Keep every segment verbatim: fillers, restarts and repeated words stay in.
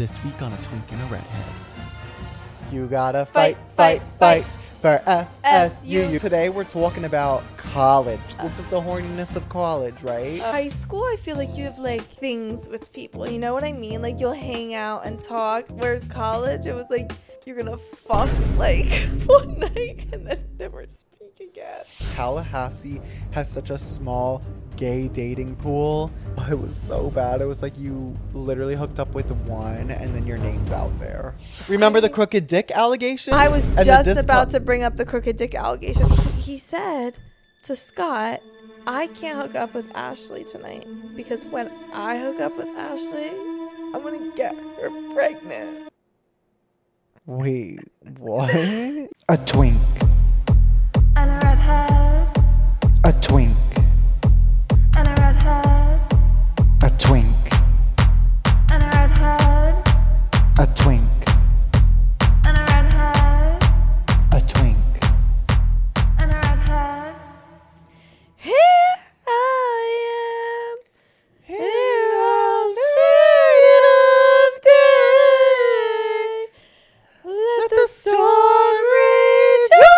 This week on A Twink and a Redhead. You gotta fight, fight, fight, fight for F S U. Today we're talking about college. This is the horniness of college, right? Uh, high school, I feel like you have like things with people. You know what I mean? Like you'll hang out and talk. Whereas college, it was like you're gonna fuck like one night and then never speak again. Tallahassee has such a small gay dating pool. It was so bad. It was like you literally hooked up with one and then your name's out there. Remember the crooked dick allegation? I was And just the disco- about to bring up the crooked dick allegation. He said to Scott, I can't hook up with Ashley tonight because when I hook up with Ashley, I'm gonna get her pregnant. Wait, what? A twink, And a redhead. a twink, And a redhead. a twink, And a redhead. a twink, And a redhead. a twink. And a redhead. Here I am. Here I'll sit of day. Let the storm rage on.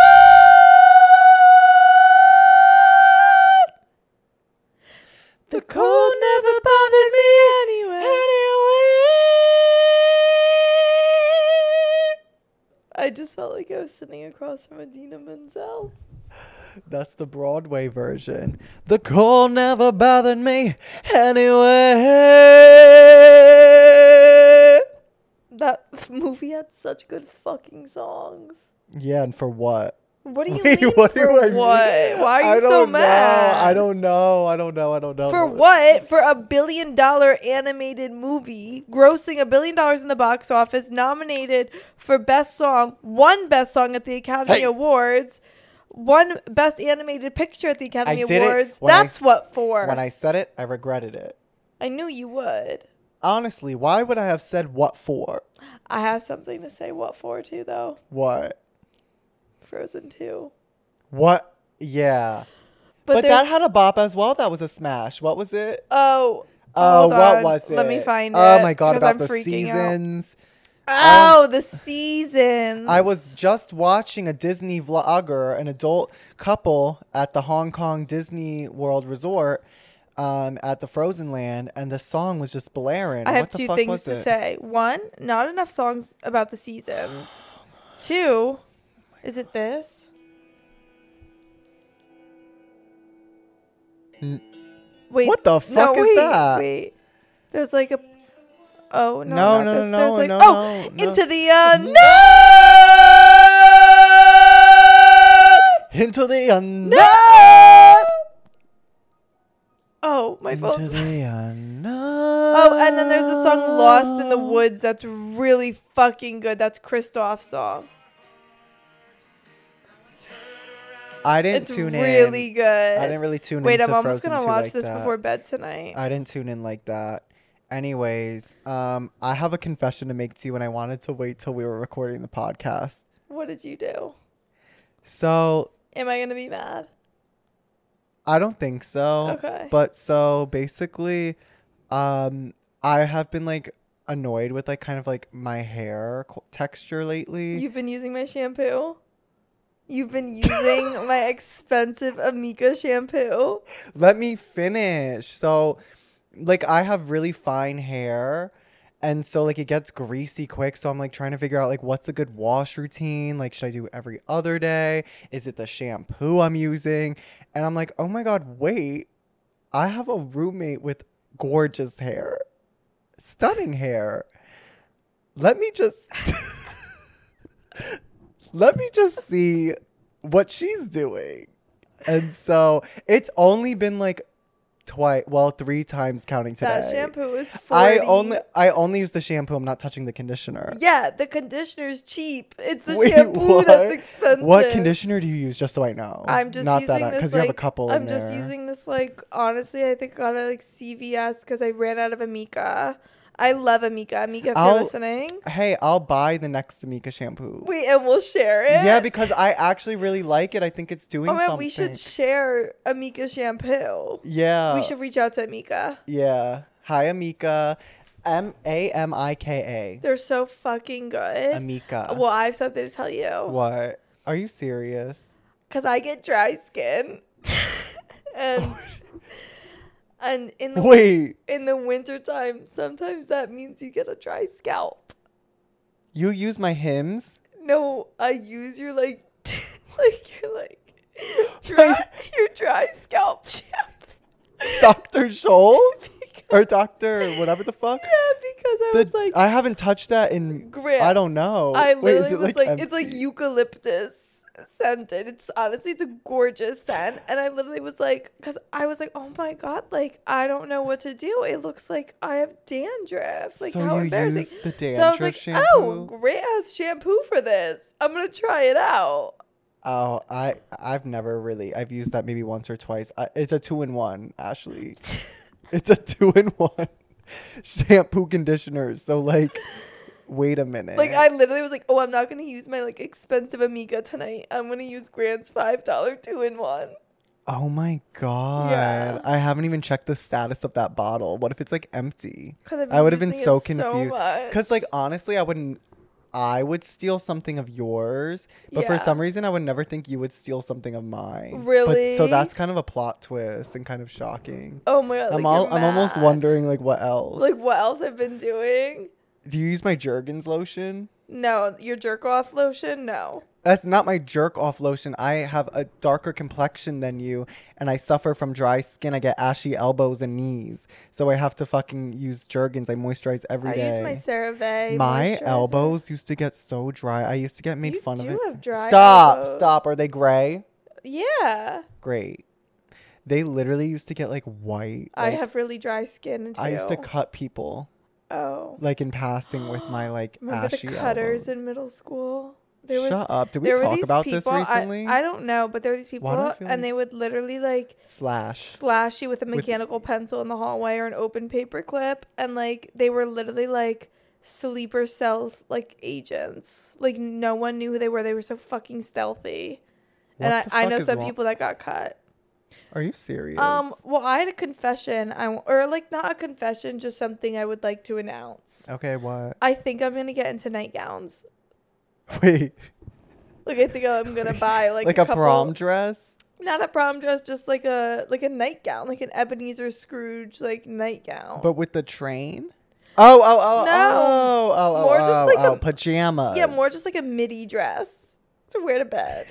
The cold never bothered me anyway. I just felt like I was sitting across from Idina Menzel. That's the Broadway version. The cold never bothered me anyway. That f- movie had such good fucking songs. Yeah, and for what? What do you Wait, mean what for do I mean? what? Why are I you so don't know. mad? I don't know. I don't know. I don't know. For No. what? For a billion dollar animated movie, grossing a billion dollars in the box office, nominated for Best Song, one Best Song at the Academy Hey. Awards, one Best Animated Picture at the Academy I did it Awards. when I- That's what for. When I said it, I regretted it. I knew you would. Honestly, why would I have said what for? I have something to say what for too, though. What? Frozen two. What? Yeah. But, there's- that had a bop as well. That was a smash. What was it? Oh. Oh, hold what on. was it? Let me find Oh it, my god, 'cause about I'm the freaking out. seasons. Oh, the seasons. I was just watching a Disney vlogger, an adult couple at the Hong Kong Disney World Resort um, at the Frozen Land, and the song was just blaring. I have what the two fuck things was to it? say. One, not enough songs about the seasons. Two, is it this? N- Wait. What the fuck no, is wait, that? Wait. There's like a. Oh, no. No, not no, this. no, There's no, like, no, oh, no, no. Into the unknown. Into the unknown. Oh, my Into phone. the unknown. Oh, and then there's the song Lost in the Woods that's really fucking good. That's Kristoff's song. I didn't It's tune in. really good. I didn't really tune in. Wait, I'm into almost Frozen gonna two watch like this that. before bed tonight. I didn't tune in like that. Anyways, um, I have a confession to make to you, and I wanted to wait till we were recording the podcast. What did you do? So Am I gonna be mad? I don't think so. Okay. But so basically, um, I have been like annoyed with like kind of like my hair co- texture lately. You've been using my shampoo? You've been using my expensive Amika shampoo? Let me finish. So, like, I have really fine hair. And so, like, it gets greasy quick. So, I'm, like, trying to figure out, like, what's a good wash routine? Like, should I do every other day? Is it the shampoo I'm using? And I'm like, oh, my God, wait. I have a roommate with gorgeous hair. Stunning hair. Let me just... Let me just see what she's doing. And so it's only been like twice, well, three times counting today. That shampoo is forty. I only I only use the shampoo. I'm not touching the conditioner. Yeah, the conditioner's cheap. It's the Wait, shampoo what? that's expensive. What conditioner do you use? Just so I know. I'm just not using that this because like you have a couple. I'm in just there. using this like honestly I think I got it like C V S because I ran out of Amika. I love Amika. Amika, if you're I'll- listening. Hey, I'll buy the next Amika shampoo. Wait, and we'll share it. Yeah, because I actually really like it. I think it's doing oh man, something. we should share Amika shampoo. Yeah. we should reach out to Amika. Yeah. Hi, Amika. M A M I K They're so fucking A. good. Amika. Well, I have something to tell you. What? Are you serious? Because I get dry skin. and and in the Wait, in the wintertime, sometimes that means you get a dry scalp. you use my hymns? No, I use your like like your like dry your dry scalp shampoo. Doctor Scholl? Or Doctor whatever the fuck? Yeah, because I The- was like I haven't touched that in, Grant, I don't know. I Wait, is literally it was like, it's like empty? eucalyptus scented. It's honestly, it's a gorgeous scent. And I literally was like, because I was like, oh my God, like, I don't know what to do. It looks like I have dandruff. Like, So how you embarrassing. use the So I was dandruff like, shampoo? oh, Grant has shampoo for this. I'm going to try it out. Oh, I, I've never really, I've used that maybe once or twice. I, it's a two in one, Ashley. It's a two in one shampoo conditioner. So, like, wait a minute. Like, I literally was like, oh, I'm not going to use my, like, expensive Amiga tonight. I'm going to use Grant's five dollar two in one. Oh my God. Yeah. I haven't even checked the status of that bottle. What if it's like empty? 'Cause I've I would have been using so it confused. much. Because, like, honestly, I wouldn't. I would steal something of yours, but for Yeah. some reason, I would never think you would steal something of mine. Really? But, so that's kind of a plot twist and kind of shocking. Oh my God. I'm like, all, you're I'm almost mad. wondering, like, what else? Like, what else I've been doing? Do you use my Jergens lotion? No, your jerk off lotion? No. That's not my jerk off lotion. I have a darker complexion than you, and I suffer from dry skin. I get ashy elbows and knees, so I have to fucking use Jergens. I moisturize every I day. use my CeraVe. My moisturizer. elbows used to get so dry. I used to get made You fun of do it. have dry stop, elbows. stop. Are they gray? Yeah. Great. They literally used to get like white. I Like, have really dry skin too. I used to cut people Oh. like in passing with my like Remember ashy the cutters elbows. in middle school? There was, Shut up. Did we there were talk these about this people- I- recently? I, don't know, but there were these people, Why do I feel and like- they would literally like Slash. slash you with a With- mechanical pencil in the hallway or an open paper clip, and like they were literally like sleeper cell like agents. Like no one knew who they were. They were so fucking stealthy. What and the I, I fuck know is some wrong- people that got cut. Are you serious? Um, well, I had a confession. I w- or like not a confession, just something I would like to announce. Okay, what? I think I'm gonna get into nightgowns. Wait, Like I think I'm gonna buy like, like, a, a, couple, prom dress? not a prom dress, just like a like a nightgown, like an Ebenezer Scrooge like nightgown. But with the train? Oh, oh, oh, No. oh, oh, oh, More oh, just like oh, a- pajamas. yeah, more just like a midi dress to wear to bed.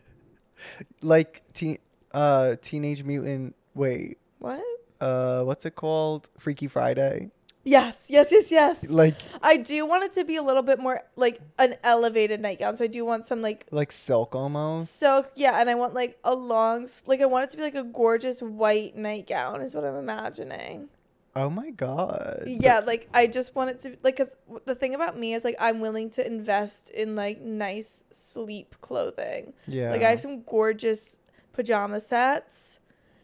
like teen, uh, Teenage Mutant. Wait, What? uh, what's it called? Freaky Friday. Yes, yes, yes, yes. Like, I do want it to be a little bit more like an elevated nightgown. So I do want some like like silk almost. silk, yeah, and I want like a long, s- like I want it to be like a gorgeous white nightgown is what I'm imagining. Oh my god. Yeah, like I just want it to like, cause w- the thing about me is like I'm willing to invest in like nice sleep clothing. Yeah. Like I have some gorgeous pajama sets,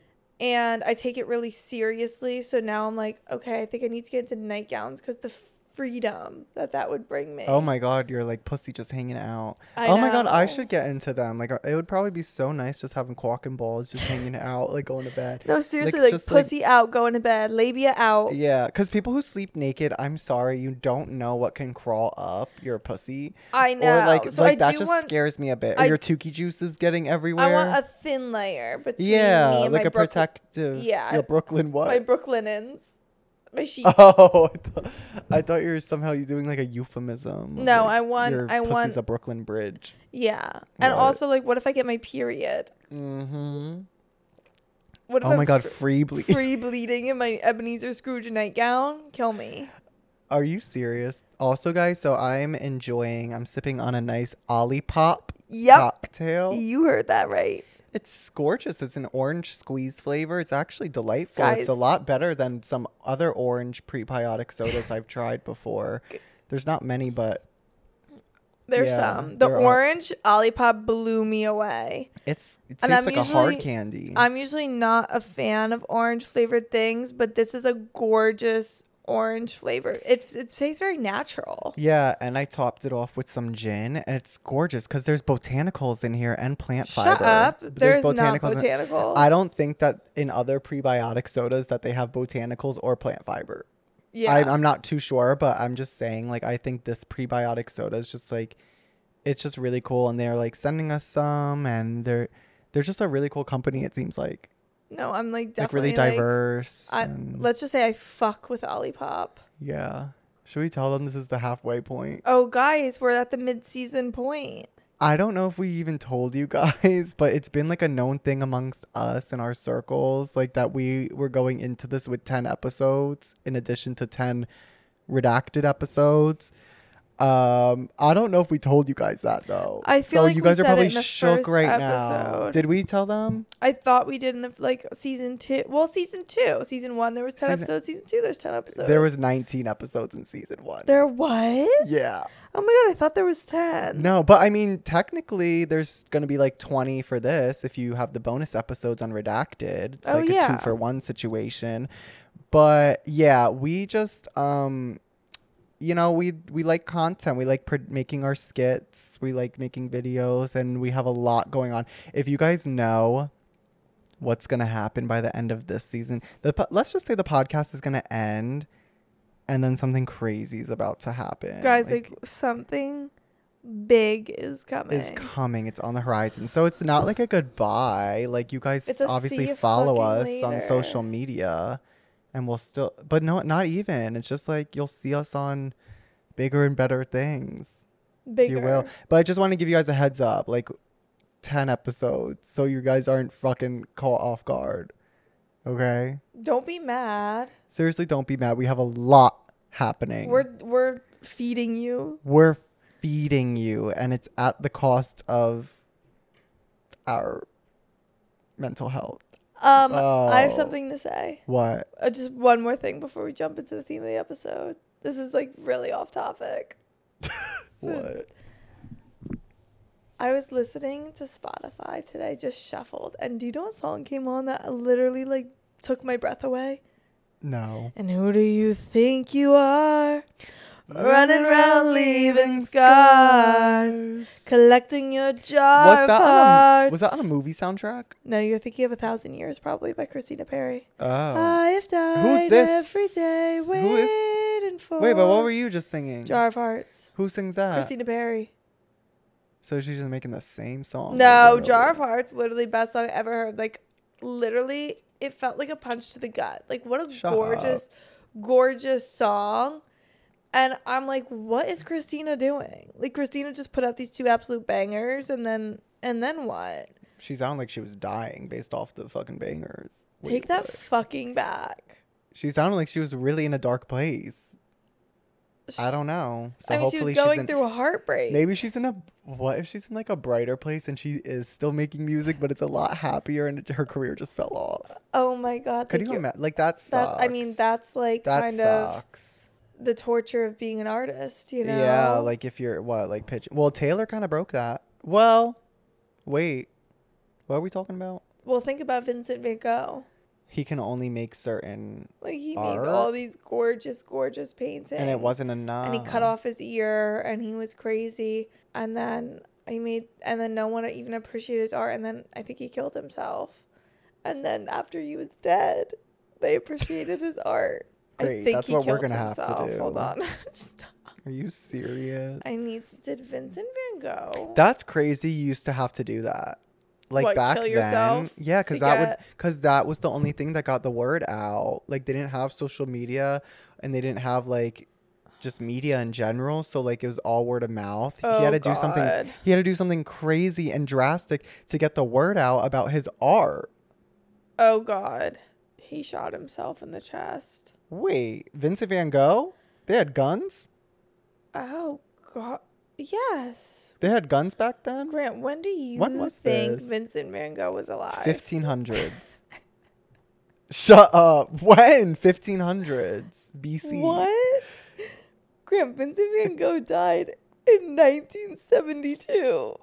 and I take it really seriously. So now I'm like, okay, I think I need to get into nightgowns because the freedom that that would bring me. Oh my god, you're like pussy just hanging out. I oh my god, I know. should get into them. Like, it would probably be so nice just having quack and balls just hanging out, like going to bed. No, seriously, Like, like, just, like- pussy out, going to bed, labia out. Yeah, because people who sleep naked, I'm sorry, you don't know what can crawl up your pussy. I know. Or like, so like I that do just want, scares me a bit. Or I- your Tukey juice is getting everywhere. I want a thin layer between yeah, me and like my a Brook- protective. Yeah, Your Brooklyn what? my Brooklinens, my sheets. Oh, I, th- I thought you were somehow you doing like a euphemism. of, No, like, I want- Your I pussy's want- a Brooklyn Bridge. Yeah, and What? also like, what if I get my period? Mm-hmm. What if Oh I'm my god, fr- free bleed. free bleeding in my Ebenezer Scrooge nightgown? Kill me. Are you serious? Also, guys, so I'm enjoying. I'm sipping on a nice Olipop Yep. cocktail. You heard that right. It's gorgeous. It's an orange squeeze flavor. It's actually delightful. Guys. It's a lot better than some other orange prebiotic sodas I've tried before. There's not many, but There's Yeah, some. The there are. orange Olipop blew me away. it's it And tastes I'm like a hard usually- candy. I'm usually not a fan of orange flavored things, but this is a gorgeous orange flavor. It it tastes very natural. Yeah, and I topped it off with some gin, and it's gorgeous because there's botanicals in here and plant Shut fiber. up. There's not in- botanicals. I don't think that in other prebiotic sodas that they have botanicals or plant fiber. Yeah. I, I'm not too sure, but I'm just saying, like, I think this prebiotic soda is just like, it's just really cool, and they're like sending us some, and they're they're just a really cool company. It seems like No, I'm like like definitely really diverse. Like, I, and let's just say I fuck with Olipop. yeah, should we tell them this is the halfway point? Oh, guys, we're at the mid-season point. I don't know if we even told you guys, but it's been like a known thing amongst us in our circles, like that we were going into this with ten episodes in addition to ten redacted episodes. Um, I don't know if we told you guys that though. I feel so like you we guys are said it probably in the shook first right now. episode. Did we tell them? I thought we did in the like season two. Well, season two, season one, there was ten Season- episodes. Season two, there's ten episodes. There was nineteen episodes in season one. There was. Yeah. Oh my god, I thought there was ten. No, but I mean, technically, there's gonna be like twenty for this if you have the bonus episodes on redacted. It's Oh, like a yeah. two for one situation. But yeah, we just um, you know, we we like content. We like pr- making our skits. We like making videos, and we have a lot going on. If you guys know what's gonna happen by the end of this season, the po- let's just say the podcast is gonna end, and then something crazy is about to happen. Guys, like, something big is coming. is coming. It's on the horizon. So it's not like a goodbye. Like, you guys It's a see obviously you follow fucking us on later. social media, and we'll still, but no, not even. It's just like you'll see us on bigger and better things, Bigger. if you will. But I just want to give you guys a heads up, like ten episodes, so you guys aren't fucking caught off guard. Okay? Don't be mad. Seriously, don't be mad. We have a lot happening. We're we're feeding you. We're feeding you, and it's at the cost of our mental health. Um, I have Oh. something to say. What? Uh, just one more thing before we jump into the theme of the episode. This is like really off topic. So, What? I was listening to Spotify today, just shuffled, and do you know what song came on that literally like took my breath away? No. And who do you think you are? Running around leaving scars, collecting your jar Was of that, on a, hearts. was that on a movie soundtrack? No, you're thinking of A Thousand Years, probably by Christina Perry. Oh. I've died Who's this? every day Who is- waiting for. Wait, but what were you just singing? Jar of Hearts. Who sings that? Christina Perry. So she's just making the same song. No, over and Jar over. of Hearts, literally best song I ever heard. Like, literally, it felt like a punch to the gut. Like, what a Shut gorgeous, gorgeous song. And I'm like, what is Christina doing? Like, Christina just put out these two absolute bangers, and then, and then what? She sounded like she was dying based off the fucking bangers. Take Wait, that what? fucking back. She sounded like she was really in a dark place. I don't know. So I mean, she hopefully was going she's in, through a heartbreak. maybe she's in a, what if she's in like a brighter place and she is still making music, but it's a lot happier and her career just fell off. Oh my god! Could thank you you. imagine? Like, that sucks. That's, I mean, that's like that kind of sucks. the torture of being an artist, you know? Yeah, like if you're what, like pitch. Well, Taylor kind of broke that. Well, wait, what are we talking about? Well, think about Vincent Van Gogh. He can only make certain, Like, he Art? made all these gorgeous, gorgeous paintings. and it wasn't enough. And he cut off his ear, and he was crazy. And then he made, and then no one even appreciated his art. And then I think he killed himself. And then after he was dead, they appreciated his art. I Great, think that's he what we're killed gonna have to himself. do. Hold on. Stop. Are you serious? I need. Did Vincent Van Gogh? That's crazy. You used to have to do that. Like What, back kill then, yourself yeah, to because that would, get- because that was the only thing that got the word out. Like, they didn't have social media, and they didn't have like just media in general. So like it was all word of mouth. Oh, he had to do something. God. He had to do something crazy and drastic to get the word out about his art. Oh God, he shot himself in the chest. Wait, Vincent Van Gogh? They had guns? Oh God, yes. They had guns back then? Grant, when do you When was think this? Vincent Van Gogh was alive? fifteen hundreds. Shut up. When? fifteen hundreds B C. What? Grant, Vincent Van Gogh died in nineteen seventy-two.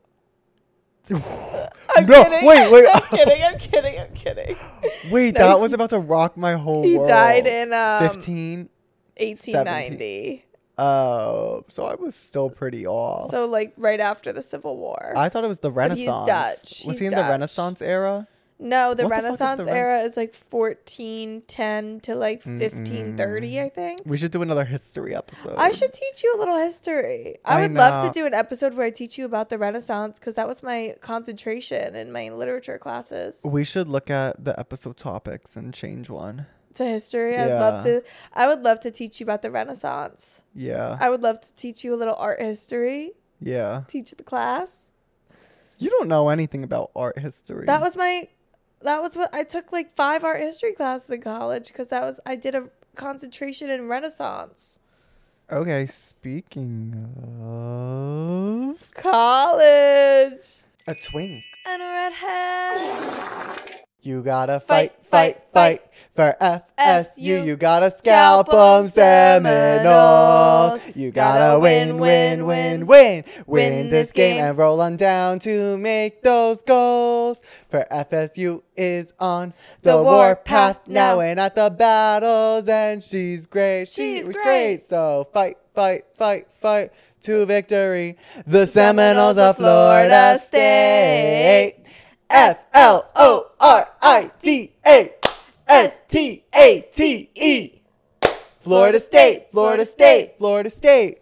I'm No, kidding. wait, wait. I'm kidding. I'm kidding. I'm kidding. Wait, No, that he- was about to rock my whole He world. died in um, fifteen. eighteen ninety. Oh, so I was still pretty off. So like right after the Civil War. I thought it was the But he's Renaissance. Dutch. Was He's he in Dutch. the Renaissance era? No, the What the fuck is Renaissance the Ren- era is like fourteen ten to like fifteen thirty, I think. We should do another history episode. I should teach you a little history. I, I would love know. to do an episode where I teach you about the Renaissance because that was my concentration in my literature classes. We should look at the episode topics and change one. To history, I'd love Yeah. to. I would love to teach you about the Renaissance. Yeah. I would love to teach you a little art history. Yeah. Teach the class. You don't know anything about art history. That was my. That was what I took like five art history classes in college because that was I did a concentration in Renaissance. Okay, speaking of College. a twink. And a redhead. You gotta Fight, fight, fight, fight, fight, for F S U. S U. You gotta scalp Scalp 'em, them Seminoles. Seminoles. You gotta Gotta win, win, win, win, win, win. win Win this this game game. and roll on down to make those goals. For F S U is on the, The war war path path now now. and at the battles. And she's great. She She's was great. great. So fight, fight, fight, fight to victory. The Seminoles Seminoles of Florida State. F L O R I D A S T A T E. Florida State, Florida State, Florida State.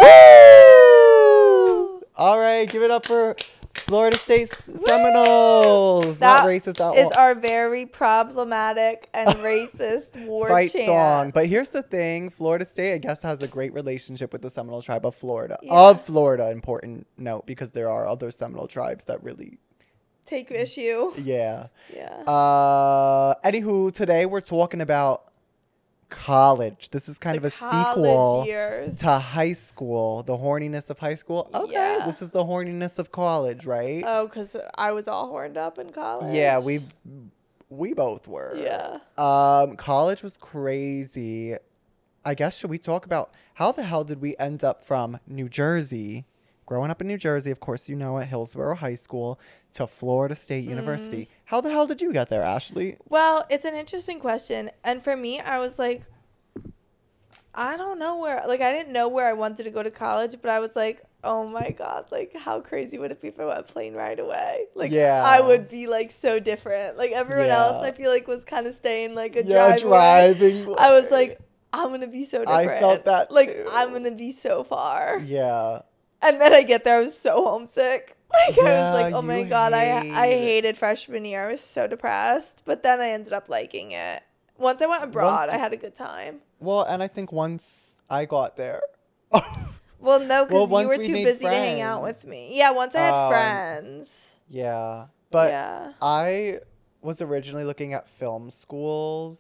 Woo! All right, give it up for Florida State Seminoles. That Not racist at is all. our very problematic and racist war Fight chant. song. But here's the thing, Florida State, I guess, has a great relationship with the Seminole tribe of Florida. Yeah. Of Florida, important note, because there are other Seminole tribes that really, Take issue. yeah. Yeah. Uh, anywho, today we're talking about college. This is kind The of a college sequel years. to high school. The horniness of high school. Okay, Yeah. this is the horniness of college, right? Oh, because I was all horned up in college. yeah, we we both were. Yeah. Um, college was crazy. I guess should we talk about how the hell did we end up from New Jersey, growing up in New Jersey, of course you know it, Hillsborough High School, to Florida State University. How the hell did you get there, Ashley? Well, it's an interesting question. And for me, I was like, I don't know where, like, I didn't know where I wanted to go to college, but I was like, oh my God, like, how crazy would it be if I went a plane right away? Like, Yeah. I would be, like, so different. Like, everyone Yeah. else, I feel like, was kind of staying, like, a Yeah, drive away. driving. I was like, I'm going to be so I different. felt that Like, too. I'm going to be so far. Yeah. And then I get there, I was so homesick. Like, I Yeah, was like, oh my you God, I, I hate- hated freshman year. I was so depressed. But then I ended up liking it. Once I went abroad, Once- I had a good time. Well, and I think once I got there. Well, no, because Well, you once were we too made busy to hang out friends. with me. Yeah, once I had Um, friends. Yeah. But yeah. I was originally looking at film schools,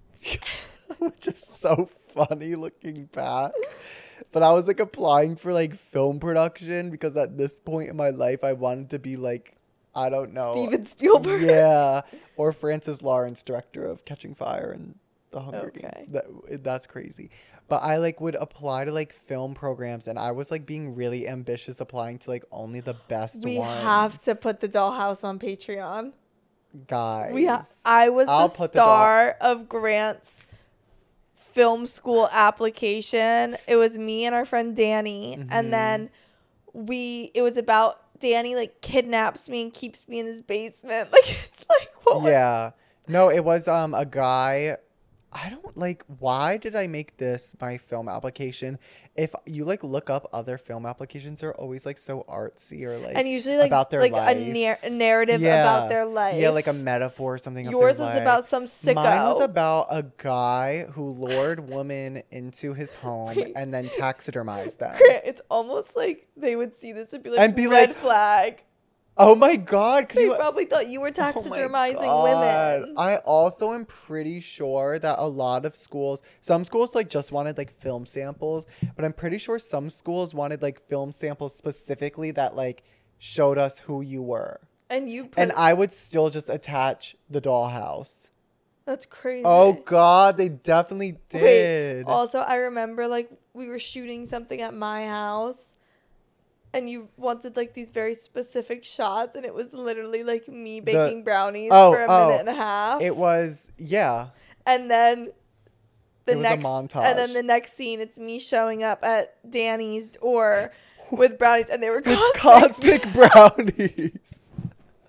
which is so funny looking back. But I was like applying for like film production because at this point in my life, I wanted to be like, I don't know. Steven Spielberg. Yeah. Or Francis Lawrence, director of Catching Fire and The Hunger Okay. Games. That, that's crazy. But I like would apply to like film programs and I was like being really ambitious applying to like only the best We ones. have to put the Dollhouse on Patreon. Guys. We ha- I was I'll the put the doll- star of Grant's film school application. It was me and our friend Danny, Mhm. and then we. It was about Danny like kidnaps me and keeps me in his basement. Like, it's like what? was- Yeah. No, it was um a guy. I don't like why did I make this my film application? If you like look up other film applications, they're always like so artsy or like And usually like about their like life. a, nar- a narrative Yeah. about their life. Yeah, like a metaphor or something. of Yours their was life. about some sicko. Mine was about a guy who lured women into his home Wait. and then taxidermized them. Grant, it's almost like they would see this and be like, And be red like, flag. Oh my God! Could They you? probably thought you were Oh my taxidermizing God. women. I also am pretty sure that a lot of schools, some schools like just wanted like film samples, but I'm pretty sure some schools wanted like film samples specifically that like showed us who you were. And you put, And I would still just attach the dollhouse. that's crazy. Oh God, they definitely did. Wait, also, I remember like we were shooting something at my house and you wanted like these very specific shots and it was literally like me The- baking brownies oh, for a oh, minute and a half. It was, yeah. and then the It was a next montage. and then the next scene it's me showing up at Danny's door with brownies and they were With cosmic. cosmic brownies.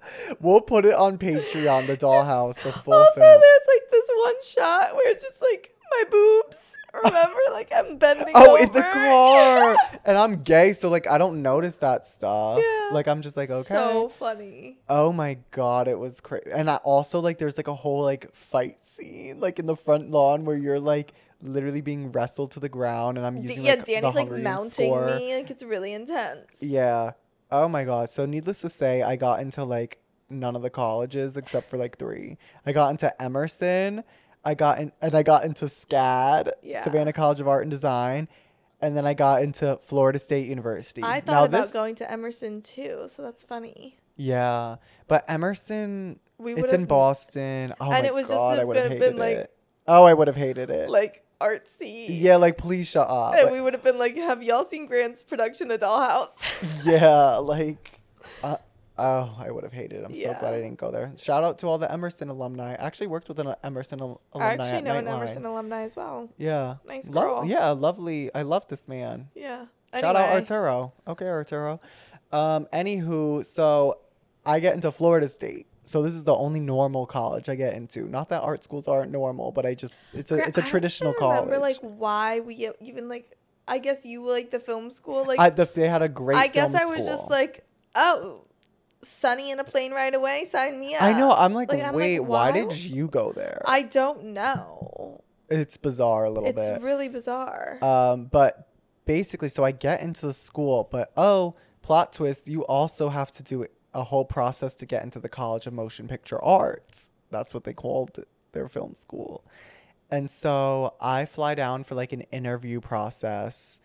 We'll put it on Patreon, the dollhouse, the full Also, film. there's like this one shot where it's just like my boobs. Remember, like I'm bending Oh, over. in the car. And I'm gay, so like I don't notice that stuff. Yeah. Like I'm just like, okay. So funny. Oh my god, it was crazy. And I also like there's like a whole like fight scene like in the front lawn where you're like literally being wrestled to the ground and I'm D- using yeah, like, Danny's the like Hunger Games mounting score. me. Like it's really intense. Yeah. Oh my god. So needless to say, I got into like none of the colleges except for like three. I got into Emerson, I got in and I got into SCAD, Yeah. Savannah College of Art and Design, and then I got into Florida State University. I thought Now about this- going to Emerson too, so that's funny. Yeah. But Emerson We it's would've- in Boston. Oh and my it was just god, I have would have been- hated been, like- it. Oh, I would have hated it. Like artsy. yeah, like please shut up. And Like, we would have been like, have y'all seen Grant's production of Dollhouse? yeah, like uh, oh, I would have hated it. I'm so glad Yeah. I didn't go there. Shout out to all the Emerson alumni. I actually worked with an Emerson al- I alumni actually at know an Nightline. Emerson alumni as well. Yeah. Nice Lo- girl. yeah, lovely. I love this man. Yeah. Shout out Anyway. Arturo. Okay, Arturo. Um, anywho, so I get into Florida State. So this is the only normal college I get into. Not that art schools aren't normal, but I just it's a Grant, it's a I don't traditional even college. remember like why we e- even like I guess you like the film school like I the, they had a great. I guess film I was school. just like, oh, Sunny in a plane right away, sign me up. I know. I'm like, Like, I'm like, wait, why why did w- you go there? I don't know. it's bizarre a little It's bit. really bizarre. Um, but basically, so I get into the school, but oh, plot twist, you also have to do a whole process to get into the College of Motion Picture Arts. That's what they called their film school. And so I fly down for like an interview process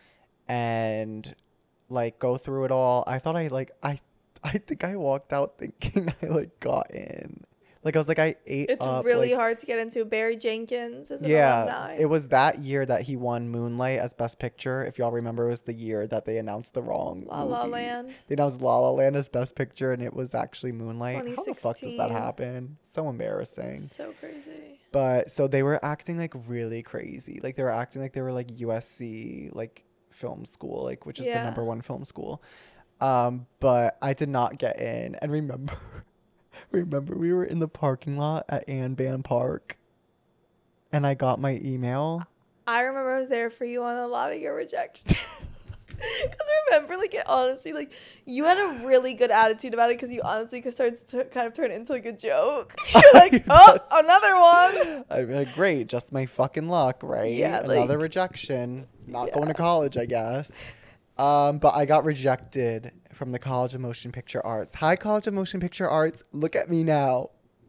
and like go through it all. I thought I like, I, I think I walked out thinking I like got in. Like I was like, I ate It's up, really like, hard to get into. Barry Jenkins is an yeah, alumni. it was that year that he won Moonlight as Best Picture. If y'all remember, it was the year that they announced the wrong La La movie. Land. They announced La La Land as Best Picture, and it was actually Moonlight. How the fuck does that twenty sixteen. happen? So embarrassing. So crazy. But so they were acting like really crazy. Like they were acting like they were like U S C like film school, like which is the Yeah. number one film school. Um, but I did not get in. And remember. Remember, we were in the parking lot at Anban Park, and I got my email. I remember I was there for you on a lot of your rejections. Because remember, like, it honestly, like, you had a really good attitude about it because you honestly could start to kind of turn it into, like, a joke. You're like, oh, another one. I'm like, great, just my fucking luck, right? Yeah, Another like- rejection. Not Yeah. going to college, I guess. Um, but I got rejected from the College of Motion Picture Arts. Hi, College of Motion Picture Arts. Look at me now.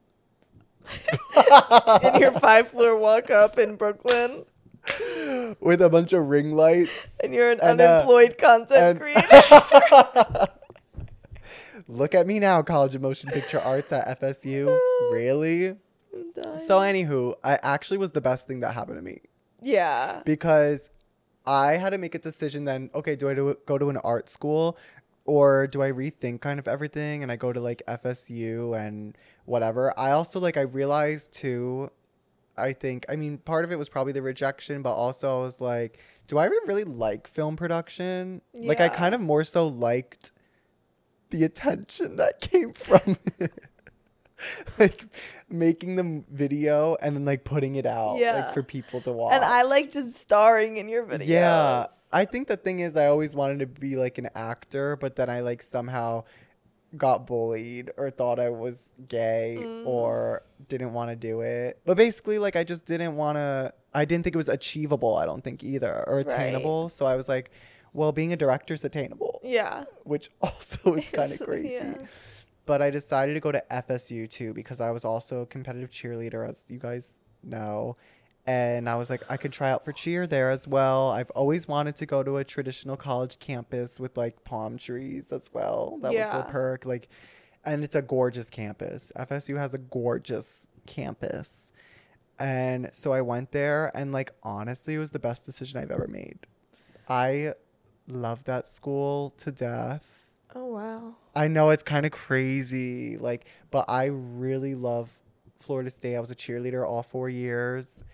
In your five floor walk up in Brooklyn. With a bunch of ring lights. And you're an And, uh, unemployed content and- creator. Look at me now, College of Motion Picture Arts at F S U. Really? I'm dying. So, anywho, I actually was the best thing that happened to me. Yeah. Because I had to make a decision then, okay, do I do, go to an art school or do I rethink kind of everything and I go to like F S U and whatever. I also like, I realized too, I think, I mean, part of it was probably the rejection, but also I was like, do I really like film production? Like I Yeah. kind of more so liked the attention that came from it. Like making the video and then like putting it out Yeah. like for people to watch. And I like just starring in your videos. Yeah. I think the thing is I always wanted to be like an actor, but then I like somehow got bullied or thought I was gay Mm. or didn't want to do it. But basically like I just didn't want to I didn't think it was achievable, I don't think either, or Right. attainable. So I was like, well, being a director is attainable, Yeah. which also is kind of crazy. Yeah. But I decided to go to F S U too because I was also a competitive cheerleader, as you guys know. And I was like, I could try out for cheer there as well. I've always wanted to go to a traditional college campus with like palm trees as well. That was Yeah. a perk. Like, and it's a gorgeous campus. F S U has a gorgeous campus. And so I went there and like, honestly, it was the best decision I've ever made. I love that school to death. Oh, wow. I know it's kind of crazy, like, but I really love Florida State. I was a cheerleader all four years.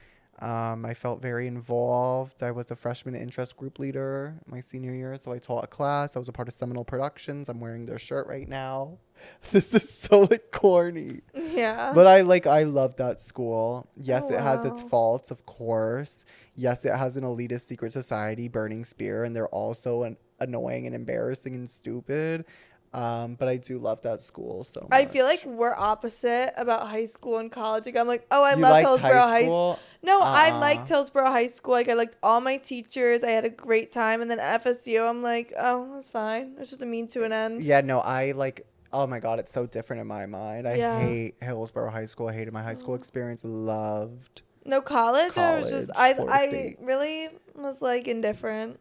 Um, I felt very involved. I was a freshman interest group leader my senior year, so I taught a class. I was a part of Seminole Productions. I'm wearing their shirt right now. This is so like corny. Yeah. But I like I love that school. Yes, Oh, it has its wow. faults, of course. Yes, it has an elitist secret society, Burning Spear, and they're also an annoying and embarrassing and stupid. Um, but I do love that school so much. I feel like we're opposite about high school and college. Like I'm like, oh, I You love liked Hillsborough High School. school. No, I Uh-uh. liked Hillsborough High School. Like I liked all my teachers. I had a great time. And then at F S U, I'm like, oh, that's fine. It's just a mean to an end. Yeah, no, I like. Oh my god, it's so different in my mind. I Yeah. hate Hillsborough High School. I hated my high school experience. Loved. No college. I was just I College, Florida I State. really was like indifferent.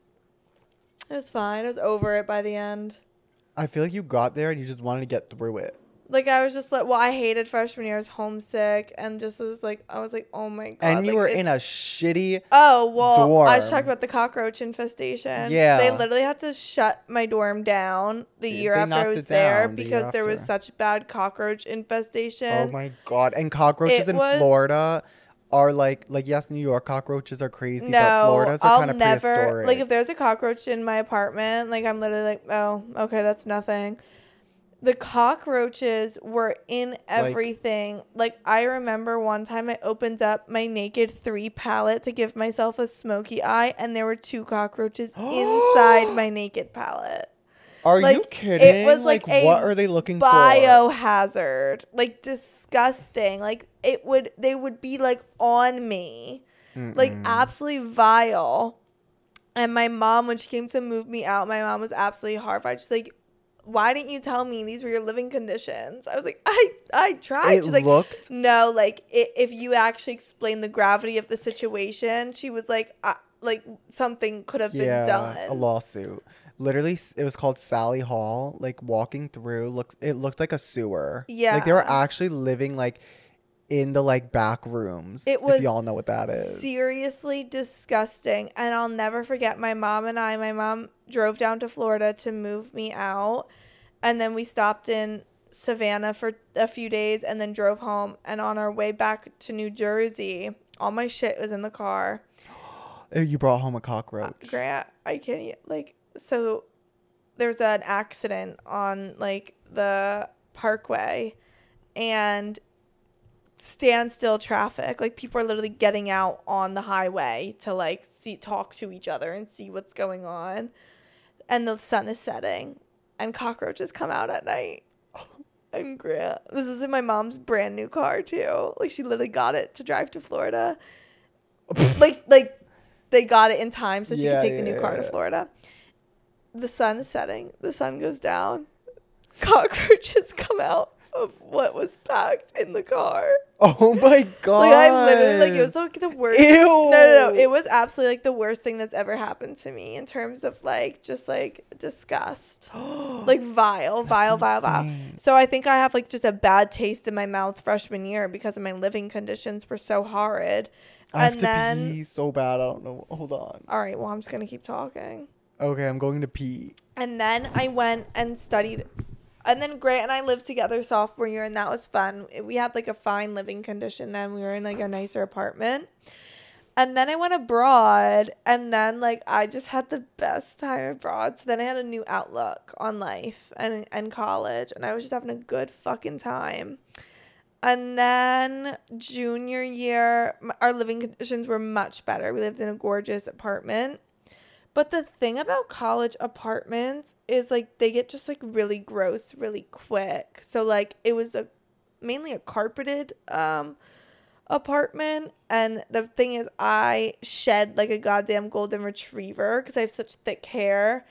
It was fine. I was over it by the end. I feel like you got there and you just wanted to get through it. Like I was just like, well, I hated freshman year. I was homesick and just was like, I was like, oh my god. And you like, were it's- in a shitty. Oh, well, I should dorm. talk about the cockroach infestation. Yeah. They literally had to shut my dorm down the They- year they after knocked I was it there down the year because there was after. such bad cockroach infestation. Oh my god! And cockroaches It in was- Florida are like like yes, New York cockroaches are crazy, but No, Florida's are I'll kind of never, prehistoric. like if there's a cockroach in my apartment, like I'm literally like, oh, okay, that's nothing. The cockroaches were in everything. Like, I remember one time I opened up my Naked three palette to give myself a smoky eye, and there were two cockroaches inside my Naked palette. Are you like, kidding? it was like a what are they looking for? Biohazard. Like, disgusting. Like, it would, they would be like on me. Like, Mm-mm. absolutely vile. And my mom, when she came to move me out, my mom was absolutely horrified. She's like, why didn't you tell me these were your living conditions? I was like, I I tried. It She's like, looked. no, like i if you actually explain the gravity of the situation, she was like, uh, like something could have Yeah, been done. a lawsuit. Literally, s- it was called Sally Hall. Like walking through, looks it looked like a sewer. like they were Yeah. actually living like in the like back rooms. It was if y'all know what that is. Seriously disgusting. And I'll never forget my mom and I, my mom drove down to Florida to move me out. And then we stopped in Savannah for a few days and then drove home. And on our way back to New Jersey, all my shit was in the car. Oh, you brought home a Uh, cockroach. Grant, I can't e- like, so there's an accident on like the parkway and standstill traffic. Like people are literally getting out on the highway to like see, talk to each other and see what's going on. And the sun is setting and cockroaches come out at night. And Grant, this is in my mom's brand new car too. Like she literally got it to drive to Florida. like, like they got it in time so she Yeah, could take the yeah, new car to yeah. Florida. The sun is setting. The sun goes down. Cockroaches come out of what was packed in the car. Oh my god! Like I literally like it was like the worst. Ew. No, no, no. It was absolutely like the worst thing that's ever happened to me in terms of like just like disgust. Like vile, vile, vile, vile. insane. So I think I have like just a bad taste in my mouth freshman year because of my living conditions were so horrid. I have and to then pee so bad. I don't know. Hold on. all right, well I'm just gonna keep talking. Okay, I'm going to pee. And then I went and studied. And then Grant and I lived together sophomore year, and that was fun. We had like a fine living condition then. We were in like a nicer apartment. And then I went abroad, and then like I just had the best time abroad. So then I had a new outlook on life and and college, and I was just having a good fucking time. And then junior year, m- our living conditions were much better. We lived in a gorgeous apartment. But the thing about college apartments is like they get just like really gross really quick. So like it was a mainly a carpeted um apartment, and the thing is I shed like a goddamn golden retriever because I have such thick hair.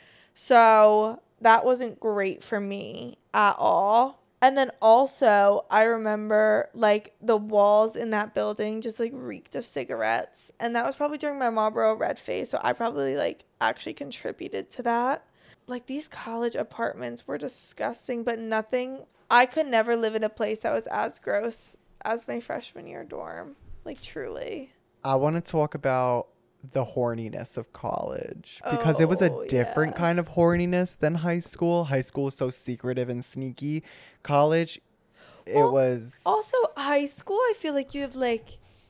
So that wasn't great for me at all. And then also, I remember, like, the walls in that building just, like, reeked of cigarettes. And that was probably during my Marlboro Red phase, so I probably, like, actually contributed to that. Like, these college apartments were disgusting, but nothing... I could never live in a place that was as gross as my freshman year dorm. Like, truly. I want to talk about the horniness of college because it was a Oh, different yeah. kind of horniness than high school. High school was so secretive and sneaky. College, it Well, was Also, high school, I feel like you have, like...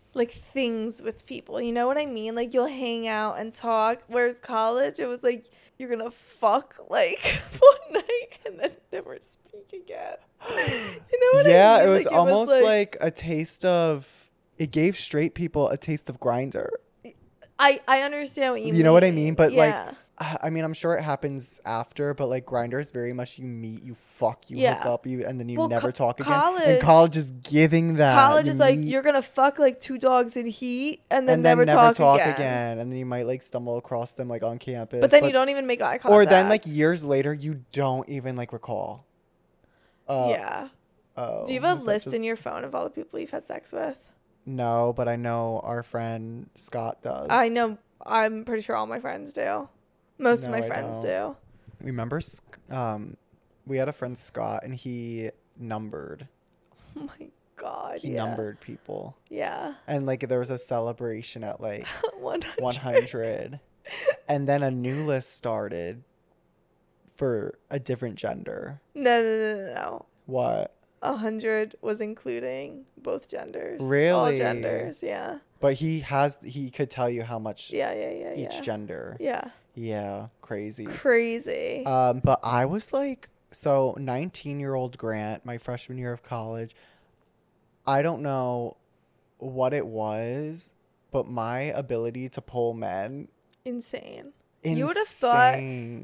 like things with people. You know what I mean? Like you'll hang out and talk. Whereas college, it was like you're gonna fuck like one night and then never speak again. You know what yeah, I mean? it was Like, almost like, a taste of. It gave straight people a taste of Grindr. I I understand what you, You mean. know what I mean? But yeah. like. I mean, I'm sure it happens after, but like Grindr is very much you meet, you fuck, you Yeah. hook up, you and then you Well, never co- talk again. college- And college is giving that. college You is like meet you're gonna fuck like two dogs in heat and then and never, then never talk, talk again. again. and then you might like stumble across them like on campus. But then you don't even make eye contact. Or then like years later, you don't even like recall. Uh, yeah. Oh, Do you have a was that list just- in your phone of all the people you've had sex with? No, but I know our friend Scott does. I know. I'm pretty sure all my friends do. Most of No, my I friends don't. do. Remember, Sc- um, we had a friend Scott, and he numbered. Oh my god. He yeah. numbered people. Yeah. And like there was a celebration at like one hundred. one hundred. And then a new list started for a different gender. No, no, no, no, no. What? A hundred was including both genders. All Really? genders. Yeah. But he has he could tell you how much Yeah. Yeah. Yeah. each yeah. gender. Yeah. Yeah, crazy. Crazy. Um but I was like so nineteen-year-old Grant, my freshman year of college. I don't know what it was, but my ability to pull men Insane. insane. You would have thought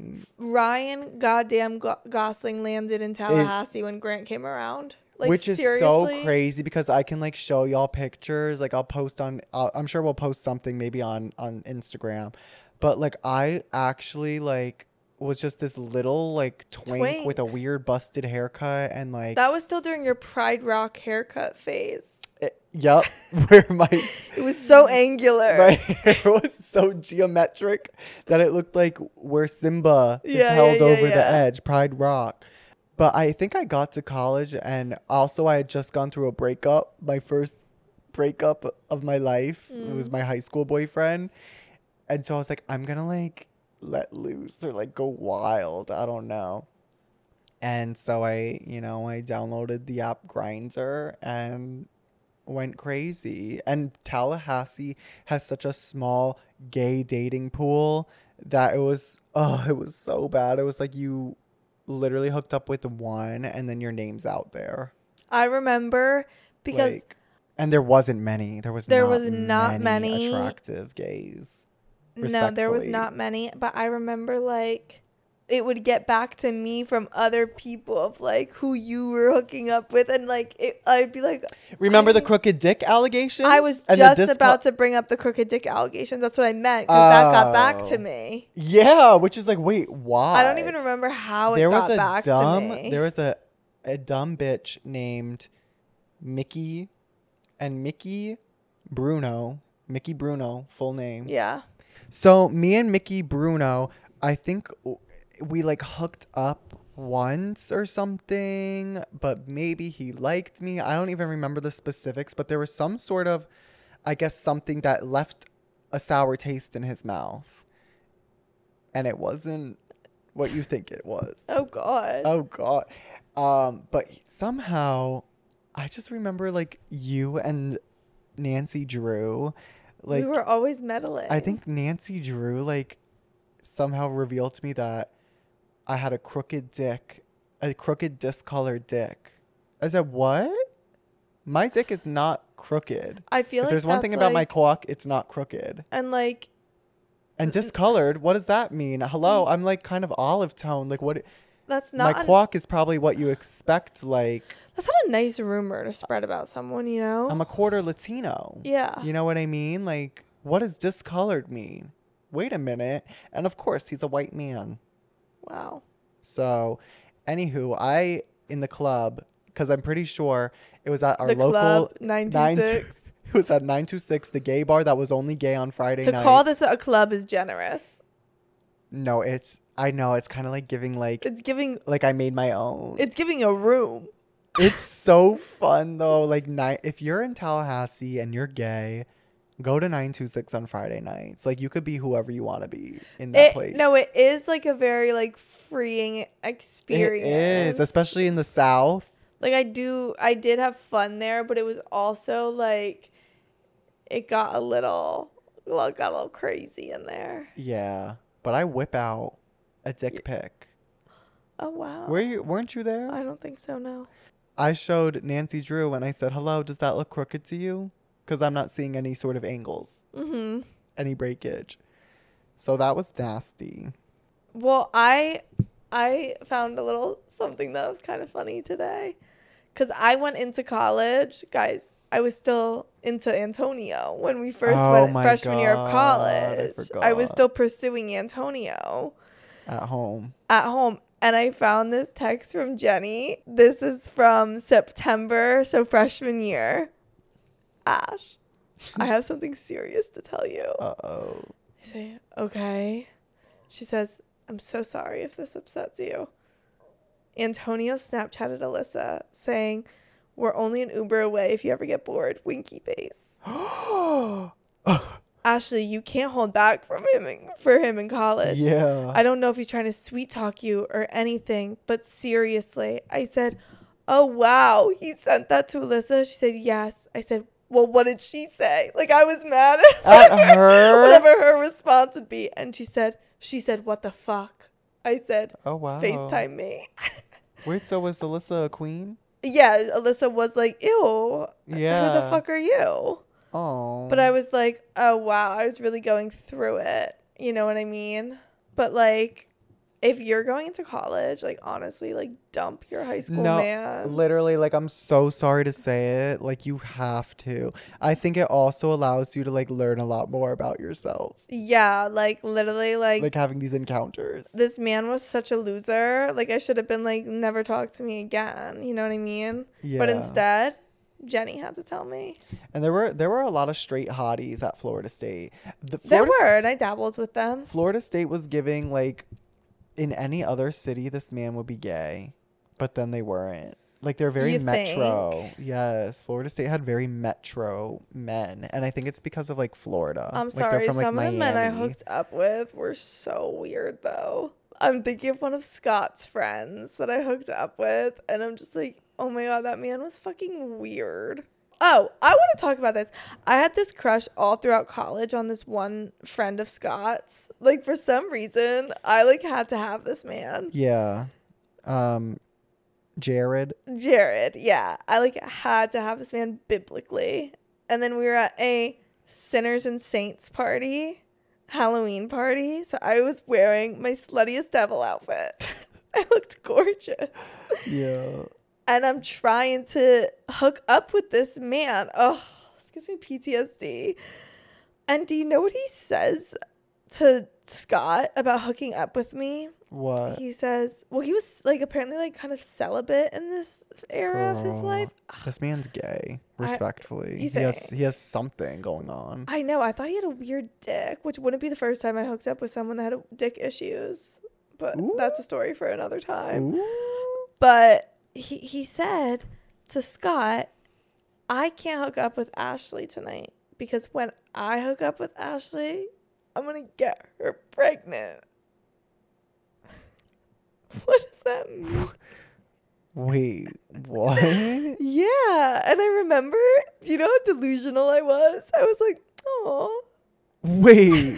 Ryan goddamn Go- Gosling landed in Tallahassee when Grant came around. Like, Which is seriously? so crazy because I can like show y'all pictures. Like I'll post on, uh, I'm sure we'll post something maybe on, on Instagram. But like I actually like was just this little like twink, Twink. with a weird busted haircut and like, That was still during your Pride Rock haircut phase. it, yep, where my, It was so angular. my hair was so geometric that it looked like where Simba is Yeah, yeah, held yeah, over the yeah. edge, Pride Rock. But I think I got to college and also I had just gone through a breakup, my first breakup of my life. It was Mm. my high school boyfriend. And so I was like, I'm going to like let loose or like go wild. I don't know. And so I, you know, I downloaded the app Grindr and went crazy. And Tallahassee has such a small gay dating pool that it was, oh, it was so bad. It was like you literally hooked up with one and then your name's out there. I remember because Like, and there wasn't many. There was There not was not many, many. attractive gays. no, there was respectfully. not many, but I remember like it would get back to me from other people of like who you were hooking up with, and like it, I'd be like, Remember the I- crooked dick allegation? I was And the just disco- about to bring up the crooked dick allegations. That's what I meant because that got back to Oh. me. Yeah, which is like, wait, why? I don't even remember how it there got was a back dumb to me. there was a a dumb bitch named Mickey and Mickey Bruno. Mickey Bruno, full name. yeah. So me and Mickey Bruno, I think w- we like hooked up once or something, but maybe he liked me. I don't even remember the specifics, but there was some sort of, I guess, something that left a sour taste in his mouth. And it wasn't what you think it was. Oh God. Oh God. Um, but somehow I just remember like you and Nancy Drew, like we were always meddling. I think Nancy Drew like somehow revealed to me that I had a crooked dick, a crooked discolored dick. I said, "What? My dick is not crooked. I feel If like there's one thing that's, about my like- cock, it's not crooked. and like And discolored, what does that mean? Hello, I'm like kind of olive tone. Like what? that's My not an- quack is probably what you expect. Like that's not a nice rumor to spread about someone, you know? I'm a quarter Latino. yeah. You know what I mean? Like, what does discolored mean? Wait a minute. And of course, he's a white man. Wow. So, anywho, I in the club because I'm pretty sure it was at our The local club nine two six. It was at nine two six, the gay bar that was only gay on Friday To nights. call this a club is generous. No, it's I know it's kind of like giving like It's giving like I made my own. it's giving a room. It's so fun though. Like night if you're in Tallahassee and you're gay, go to nine two six on Friday nights. Like you could be whoever you want to be in that It, place. no, it is like a very like freeing experience. It is, especially in the South. Like I do I did have fun there, but it was also like it got a little, well, got a little crazy in there. Yeah, but I whip out a dick pic. Oh wow. Were you? Weren't you there? I don't think so. No. I showed Nancy Drew and I said, "Hello, does that look crooked to you?" Because I'm not seeing any sort of angles, Mm-hmm. any breakage. So that was nasty. Well, I I found a little something that was kind of funny today, because I went into college, guys. I was still into Antonio when we first Oh went my freshman year of God, I college. I, was forgot. still pursuing Antonio At home. at home, and I found this text from Jenny. This is from September, so freshman year. Ash, I have something serious to tell you. Uh-oh. I say, okay. She says, I'm so sorry if this upsets you. Antonio Snapchatted Alyssa saying, we're only an Uber away if you ever get bored. Winky face. Ashley, you can't hold back from him in, for him in college. Yeah. I don't know if he's trying to sweet talk you or anything, but seriously. I said, oh, wow. He sent that to Alyssa. She said, yes. I said, well, what did she say? Like, I was mad At her? whatever her response would be. And she said, she said, what the fuck? I said, Oh, wow. FaceTime me. Wait, so was Alyssa a queen? Yeah, Alyssa was like, ew. Yeah. Who the fuck are you? Oh. But I was like, oh, wow. I was really going through it. You know what I mean? But, like, if you're going into college, like, honestly, like, dump your high school no, man. literally, like, I'm so sorry to say it. Like, you have to. I think it also allows you to, like, learn a lot more about yourself. Yeah, like, literally, like, Like, having these encounters. this man was such a loser. Like, I should have been like, never talk to me again. You know what I mean? Yeah. But instead, Jenny had to tell me. And there were there were a lot of straight hotties at Florida State. The There Florida, were, and I dabbled with them. Florida State was giving, like, in any other city, this man would be gay. But then they weren't. Like, they're very You metro. think? Yes. Florida State had very metro men. And I think it's because of, like, Florida. I'm Like, they're sorry, from, like, some of the men I Miami. hooked up with were so weird, though. I'm thinking of one of Scott's friends that I hooked up with, and I'm just like, oh my god, that man was fucking weird. Oh, I want to talk about this. I had this crush all throughout college on this one friend of Scott's. Like, for some reason, I, like, had to have this man. Yeah. Um, Jared. Jared, yeah. I, like, had to have this man biblically. And then we were at a Sinners and Saints party, Halloween party. So I was wearing my sluttiest devil outfit. I looked gorgeous. Yeah. And I'm trying to hook up with this man. Oh, this gives me P T S D. And do you know what he says to Scott about hooking up with me? What? He says, well, he was like apparently like kind of celibate in this era of his Girl, life. This man's gay. Respectfully. you he has think? he has something going on. I know. I thought he had a weird dick, which wouldn't be the first time I hooked up with someone that had dick issues. But Ooh. that's a story for another time. Ooh. But he, he said to Scott, I can't hook up with Ashley tonight because when I hook up with Ashley, I'm going to get her pregnant. What does that mean? Wait, what? Yeah. And I remember, do you know how delusional I was? I was like, oh. Wait.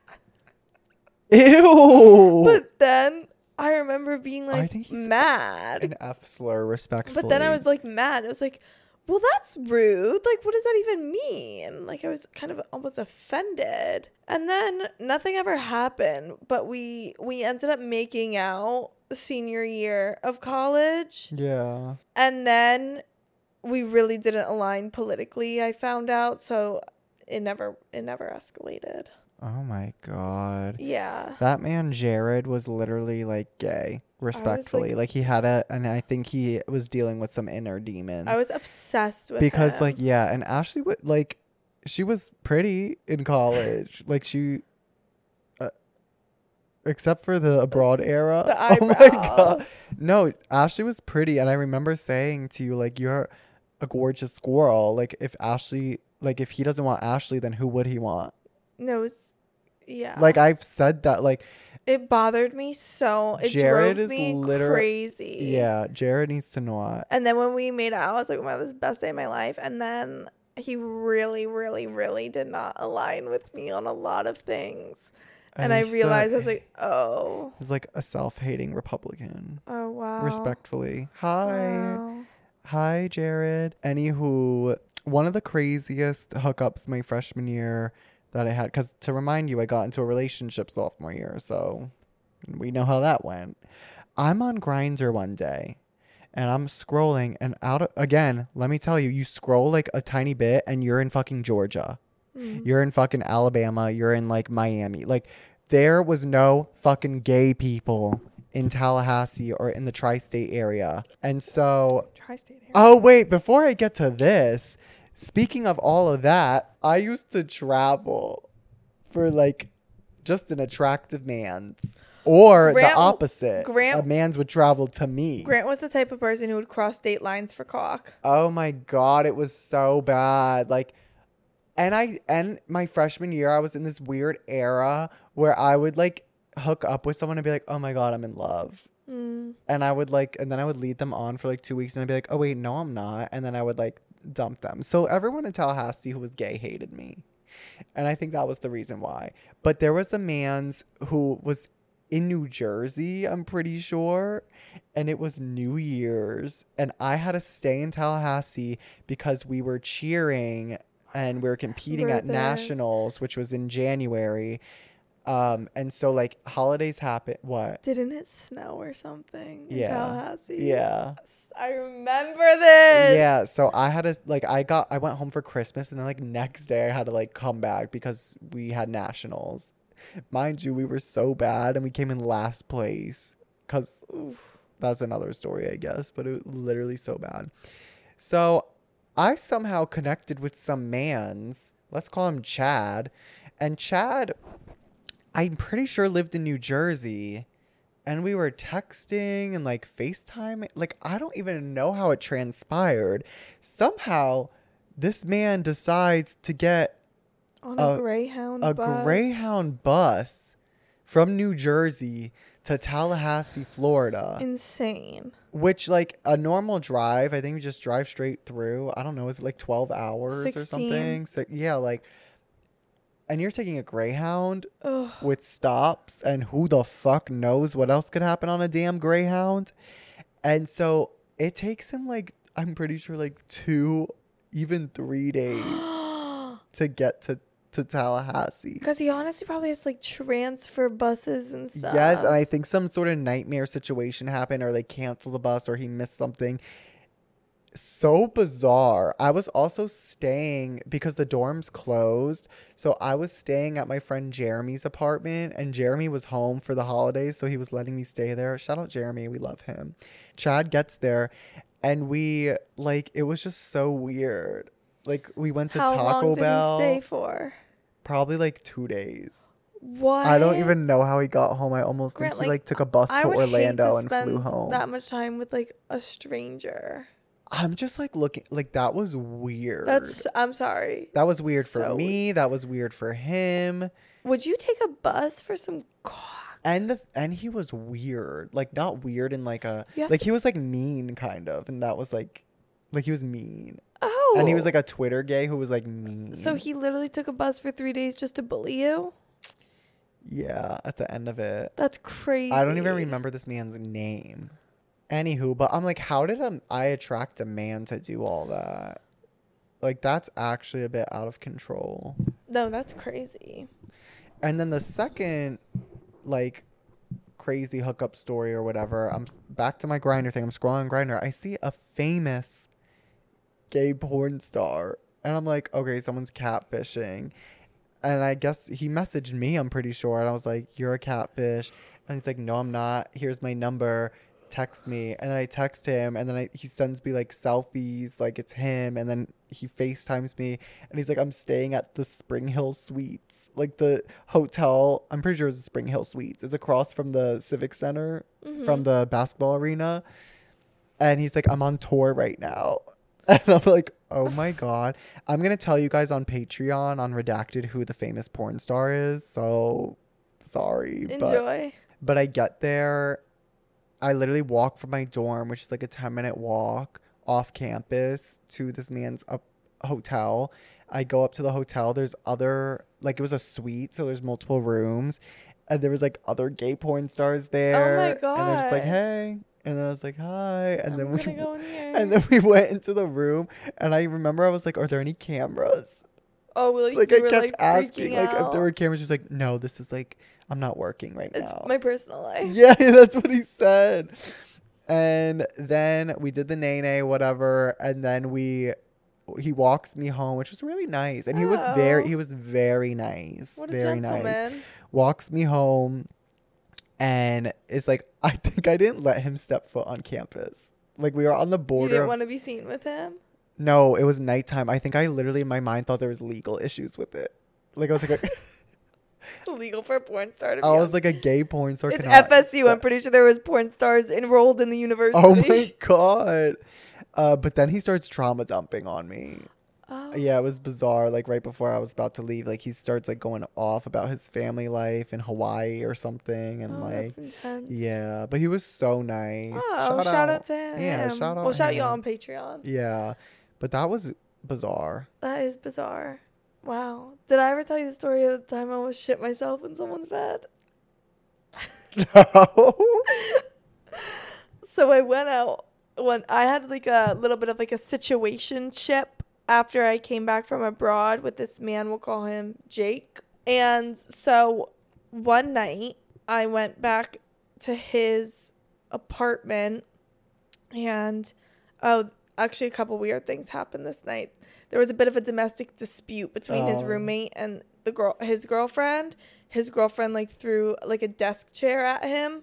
Ew. But then I remember being I like think he's mad. An F slur, respectfully. But then I was like mad. I was like, well, that's rude. Like, what does that even mean? Like, I was kind of almost offended. And then nothing ever happened, but we we ended up making out senior year of college. Yeah. And then we really didn't align politically, I found out, so it never it never escalated. Oh my god. Yeah. That man Jared was literally like gay, respectfully. like- Like, he had a, and I think he was dealing with some inner demons. I was obsessed with because him. like yeah, and Ashley would like, she was pretty in college. Like she, uh, except for the abroad era. The Oh my god. eyebrows. No, Ashley was pretty, and I remember saying to you like, you're a gorgeous squirrel. Like if Ashley, like if he doesn't want Ashley, then who would he want? No, it was, yeah. Like I've said that like. It bothered me so. It Jared drove is me liter- crazy. Yeah, Jared needs to not. And then when we made out, I was like, wow, this is the best day of my life. And then he really, really, really did not align with me on a lot of things. And, and I he's realized a- I was like, oh, He's like a self-hating Republican. oh wow. Respectfully. Hi. Wow. Hi, Jared. Anywho, one of the craziest hookups my freshman year that I had, because to remind you, I got into a relationship sophomore year, so we know how that went. I'm on Grindr one day, and I'm scrolling, and out of, again, let me tell you, you scroll like a tiny bit, and you're in fucking Georgia. Mm. You're in fucking Alabama. You're in like Miami. Like, there was no fucking gay people in Tallahassee or in the tri-state area. And so, Tri-state area. oh, wait, before I get to this, speaking of all of that, I used to travel for like just an attractive man's. Or Grant- the opposite. Grant- a man's would travel to me. Grant was the type of person who would cross state lines for cock. Oh my God, it was so bad. Like, and I, and my freshman year, I was in this weird era where I would like hook up with someone and be like, oh my God, I'm in love. Mm. And I would like, and then I would lead them on for like two weeks and I'd be like, oh wait, no, I'm not. And then I would like dump them. So everyone in Tallahassee who was gay hated me. And I think that was the reason why. But there was a man's who was in New Jersey, I'm pretty sure. And it was New Year's. And I had to stay in Tallahassee because we were cheering and we were competing at Brothers. nationals, which was in January. Um, and so like holidays happen. What? Didn't it snow or something in Yeah. Tallahassee? Yeah. Yes, I remember this. Yeah. So I had to like, I got, I went home for Christmas and then like next day I had to like come back because we had nationals. Mind you, we were so bad and we came in last place because that's another story, I guess, but it was literally so bad. So I somehow connected with some mans, let's call him Chad. And Chad, I'm pretty sure lived in New Jersey. And we were texting and like FaceTime. Like, I don't even know how it transpired. Somehow, this man decides to get On a, A- Greyhound a bus. Greyhound bus from New Jersey to Tallahassee, Florida. Insane. Which, like, a normal drive, I think we just drive straight through. I don't know, is it like twelve hours or sixteen. something? So, yeah, like, and you're taking a Greyhound Ugh. with stops, and who the fuck knows what else could happen on a damn Greyhound. And so it takes him, like, I'm pretty sure, like, two, even three days to get to, to Tallahassee. Because he honestly probably has like transfer buses and stuff. Yes, and I think some sort of nightmare situation happened, or they canceled the bus, or he missed something. So bizarre. I was also staying because the dorms closed. So I was staying at my friend Jeremy's apartment, and Jeremy was home for the holidays, so he was letting me stay there. Shout out Jeremy, we love him. Chad gets there, and we like it was just so weird. Like, we went to How Taco long did Bell. he stay for? Probably like two days. What? I don't even know how he got home. I almost Grant, think he like, like took a bus I to would hate Orlando to and flew spend home. that much time with like a stranger. I'm just like looking like that was weird. That's. I'm sorry. that was weird for so me. That was weird for him. Would you take a bus for some cock? And the and he was weird. Like, not weird in like a You have like to- he was like mean kind of, and that was like like he was mean. Oh. And he was like a Twitter gay who was like mean. So he literally took a bus for three days just to bully you? Yeah, at the end of it. That's crazy. I don't even remember this man's name. Anywho, but I'm like, how did um, I attract a man to do all that? Like, that's actually a bit out of control. No, that's crazy. And then the second, like, crazy hookup story or whatever, I'm back to my Grindr thing. I'm scrolling on Grindr. I see a famous gay porn star. And I'm like, okay, someone's catfishing. And I guess he messaged me, I'm pretty sure. And I was like, you're a catfish. And he's like, no, I'm not. Here's my number. Text me. And then I text him. And then I, he sends me like selfies, like it's him. And then he FaceTimes me. And he's like, I'm staying at the Spring Hill Suites. Like the hotel. I'm pretty sure it's the Spring Hill Suites. It's across from the Civic Center, Mhm. from the basketball arena. And he's like, I'm on tour right now. And I'm like, oh my God. I'm going to tell you guys on Patreon, on Redacted, who the famous porn star is. So sorry. But, Enjoy. but I get there. I literally walk from my dorm, which is like a ten minute walk off campus, to this man's up hotel. I go up to the hotel. There's other, like, it was a suite, so there's multiple rooms. And there was, like, other gay porn stars there. my And they're just like, God. hey. And then I was like, hi. And I'm then we gonna go in here. and then we went into the room. And I remember I was like, are there any cameras? oh, like, Like, you I were, kept like, asking, freaking like, if out. there were cameras. She's like, no, this is, like, I'm not working right It's now. my personal life. Yeah, that's what he said. And then we did the nay-nay, whatever. And then we, he walks me home, which was really nice. And he was very, Oh. he was very nice. What a very nice. gentleman. Walks me home and it's like, I think I didn't let him step foot on campus. Like, we were on the You border. didn't of- want to be seen with him? no, it was nighttime. I think I literally, in my mind, thought there was legal issues with it. Like, I was like, a, It's illegal for a porn star to be I on- was like a gay porn star. It's cannot F S U. I'm step- pretty sure there was porn stars enrolled in the university. Oh my God. Uh, but then he starts trauma dumping on me. Oh. Yeah, it was bizarre. Like, right before I was about to leave, like, he starts like going off about his family life in Hawaii or something, and Oh, like, that's intense. yeah. But he was so nice. Oh, shout, out. to him. Yeah, shout out We'll shout you him. out on Patreon. Yeah, but that was bizarre. That is bizarre. Wow. Did I ever tell you the story of the time I almost shit myself in someone's bed? No. So I went out when I had like a little bit of like a situationship after I came back from abroad with this man. We'll call him Jake. And so one night I went back to his apartment and oh, actually a couple weird things happened this night. There was a bit of a domestic dispute between his Oh. roommate and the girl, his girlfriend. His girlfriend like threw like a desk chair at him.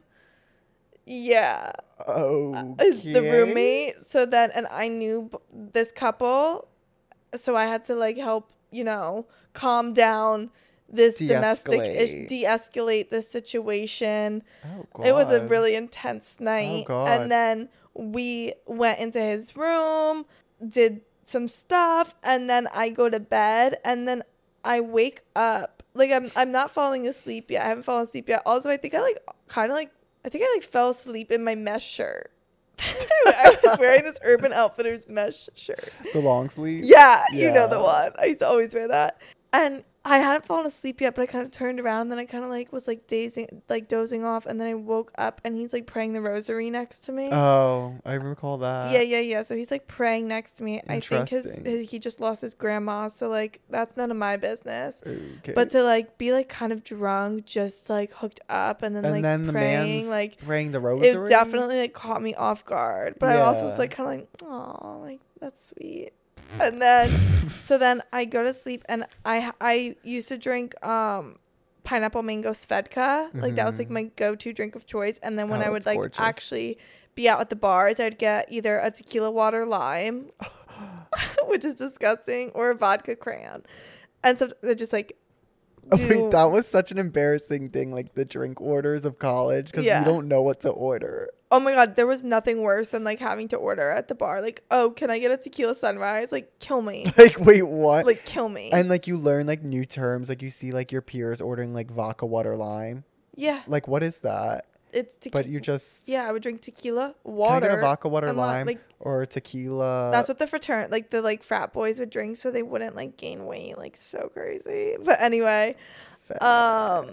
Yeah. Oh. Is the roommate. So then, and I knew b- this couple, so I had to like help, you know, calm down this domestic ish, De-escalate. de-escalate the situation. Oh God. It was a really intense night. God. And then we went into his room, did some stuff, and then I go to bed, and then I wake up. Like I'm I'm not falling asleep yet. I haven't fallen asleep yet. Also, I think I like kind of like I think I like fell asleep in my mesh shirt. I was wearing this Urban Outfitters mesh shirt. the long sleeve. Yeah, you know the Yeah. one. I used to always wear that. And I hadn't fallen asleep yet, but I kind of turned around and then I kind of like was like dazing, like dozing off. And then I woke up and he's like praying the rosary next to me. Oh, I recall that. yeah, yeah, yeah. So he's like praying next to me. I think his, Interesting. his he just lost his grandma. So like that's none of my business. Okay. But to like be like kind of drunk, just like hooked up and then and like then the praying, man's like praying the rosary. it definitely like caught me off guard. But I also was Yeah. like kind of like, oh, like that's sweet. And then so then I go to sleep and I I used to drink um pineapple mango svedka. Like that was like Mhm. my go-to drink of choice. And then when Oh, I would it's like gorgeous. actually be out at the bars, I'd get either a tequila water lime, which is disgusting, or a vodka crayon. And so they just like Oh, do wait, that was such an embarrassing thing, like the drink orders of college, because Yeah. you don't know what to order. Oh my god, there was nothing worse than like having to order at the bar. Like, oh, can I get a tequila sunrise? Like, kill me. Like, wait, what? Like, kill me. and like you learn like new terms, like you see like your peers ordering like vodka water lime. yeah, Like, what is that? it's tequila. But you just Yeah, I would drink tequila, can I water. get a vodka water and li- lime like or tequila? that's what the fraternity, like the like frat boys would drink, so they wouldn't like gain weight. Like so crazy. But anyway, um,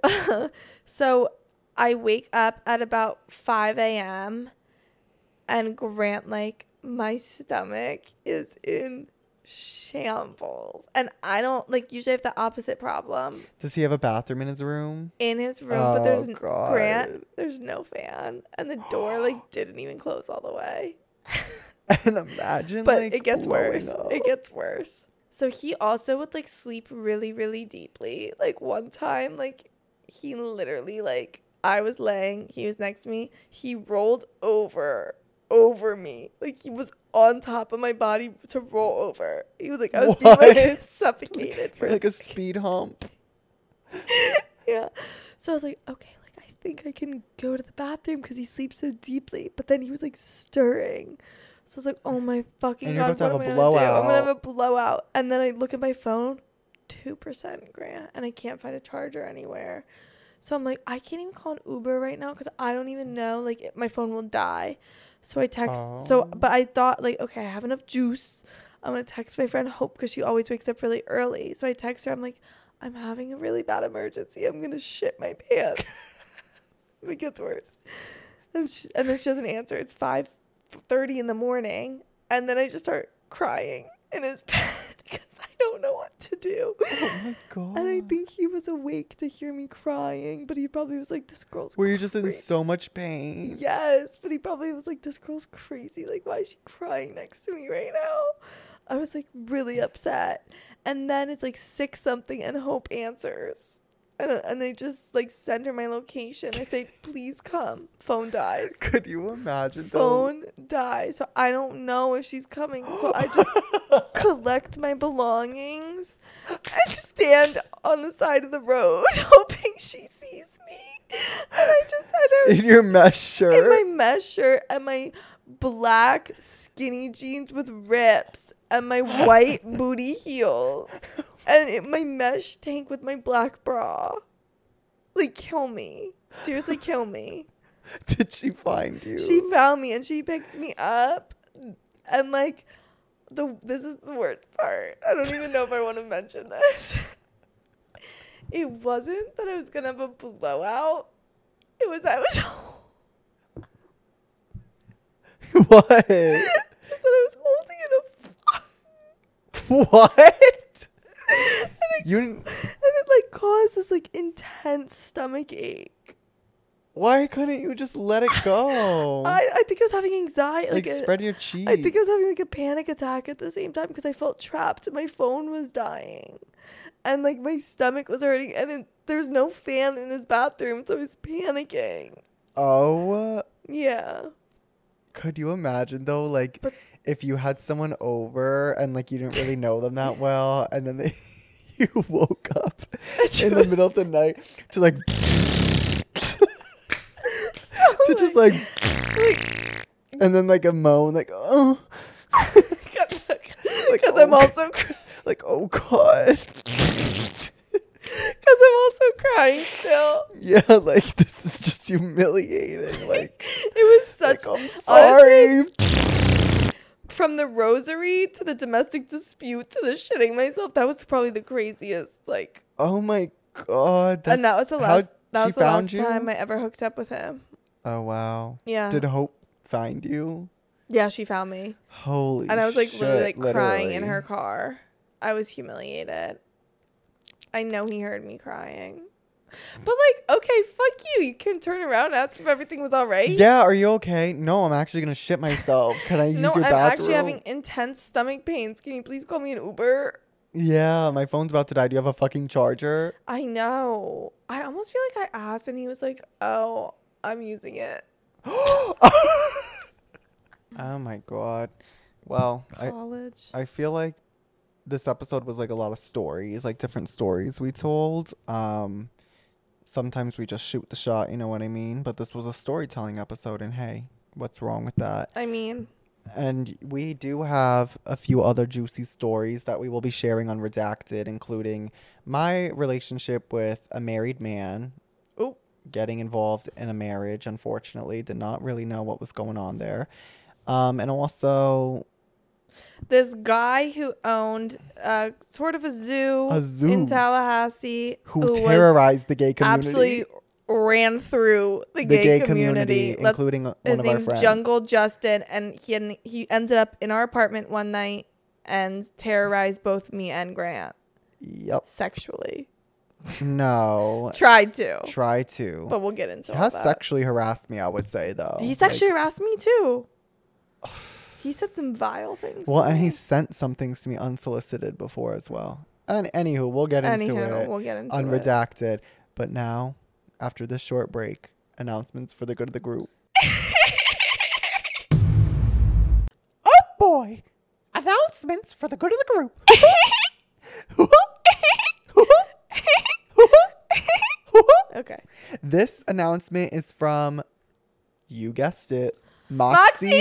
so I wake up at about five a.m. and Grant, like my stomach is in shambles, and I don't like usually have the opposite problem Does he have a bathroom in his room? in his room, but there's Oh, n- God. Grant, there's no fan, and the door like didn't even close all the way. And imagine, But like, it gets blowing worse. up. It gets worse. So he also would like sleep really, really deeply. Like one time, like he literally like I was laying, he was next to me, he rolled over over me. Like he was on top of my body to roll over. He was like I was being like What? suffocated for like a second. speed hump. Yeah. So I was like, okay, like I think I can go to the bathroom because he sleeps so deeply. But then he was like stirring. So I was like, oh my fucking And you're god, about to what am have I a gonna do? I'm gonna have a blowout. blowout. And then I look at my phone, two percent Grant, and I can't find a charger anywhere. So I'm like, I can't even call an Uber right now because I don't even know, like it- my phone will die. So I text. So, Oh. but I thought like, okay, I have enough juice. I'm going to text my friend Hope because she always wakes up really early. So I text her. I'm like, I'm having a really bad emergency. I'm going to shit my pants. It gets worse. And, she, and then she doesn't answer. It's five thirty in the morning. And then I just start crying in his bed because I don't know what to do. Oh my god. And I think he was awake to hear me crying, but he probably was like, this girl's Were you just in crazy. so much pain? Yes, but he probably was like, this girl's crazy. Like, why is she crying next to me right now? I was like really upset. And then it's like six something and Hope answers. And, and they just like send her my location. I say, please come. Phone dies. Could you imagine though? Phone dies. So I don't know if she's coming. So I just collect my belongings and stand on the side of the road hoping she sees me. And I just had her In your mesh shirt? in my mesh shirt and my black skinny jeans with rips and my white booty heels and it, my mesh tank with my black bra. Like, kill me. Seriously, kill me. Did she find you? She found me and she picked me up and like the this is the worst part. I don't even know if I want to mention this. It wasn't that I was gonna have a blowout. It was I was What? that I was holding in a What? and it, You. and it like caused this like intense stomach ache. Why couldn't you just let it go? I, I think I was having anxiety. like, Like, a- spread your cheeks. I think I was having like a panic attack at the same time because I felt trapped and my phone was dying. And like my stomach was hurting and it, there's no fan in his bathroom, so I was panicking. Oh, Yeah. could you imagine though? Like, But- if you had someone over and like you didn't really know them that well, and then they you woke up in the middle of the night to like to just like and then like a moan like oh Because oh I'm God. also cr- like oh god. because I'm also crying still. Yeah, like this is just humiliating. Like, It was such like I'm sorry. from the rosary to the domestic dispute to the shitting myself. That was probably the craziest. Like, Oh my god. and that was the how last. That she was the found last you? time I ever hooked up with him. Oh wow. Yeah. Did Hope find you? Yeah, she found me. Holy And I was like shit, literally like crying in literally. her car. I was humiliated. I know he heard me crying. But like, okay, fuck you. You can turn around and ask if everything was all right. Yeah, are you okay? No, I'm actually gonna shit myself. Can I use No, your I'm bathroom? actually having intense stomach pains. Can you please call me an Uber? Yeah, my phone's about to die. Do you have a fucking charger? I know. I almost feel like I asked and he was like, oh, I'm using it. Oh my god. Well, I College. I feel like this episode was like a lot of stories, like different stories we told. Um sometimes we just shoot the shot, you know what I mean? But this was a storytelling episode and hey, what's wrong with that? I mean, And we do have a few other juicy stories that we will be sharing on Redacted, including my relationship with a married man. oh, Getting involved in a marriage, unfortunately. Did not really know what was going on there. Um, and also this guy who owned uh, sort of a zoo, A zoo. in Tallahassee who, was terrorized the gay community. absolutely ran through the, the gay, gay community, community, Let's- including one his of our name's friends. Jungle Justin, and he he ended up in our apartment one night and terrorized both me and Grant Yep. sexually. No. Tried to, Try to. but we'll get into He all has that. sexually harassed me, I would say, though. He Like, sexually harassed me too. He said some vile things. well, to and me. he sent some things to me unsolicited before as well. And anywho, we'll get into Anywho, it we'll get into on it. Redacted. But now, after this short break, announcements for the good of the group. Oh boy! Announcements for the good of the group. Okay. This announcement is from, you guessed it, Moxie, Moxie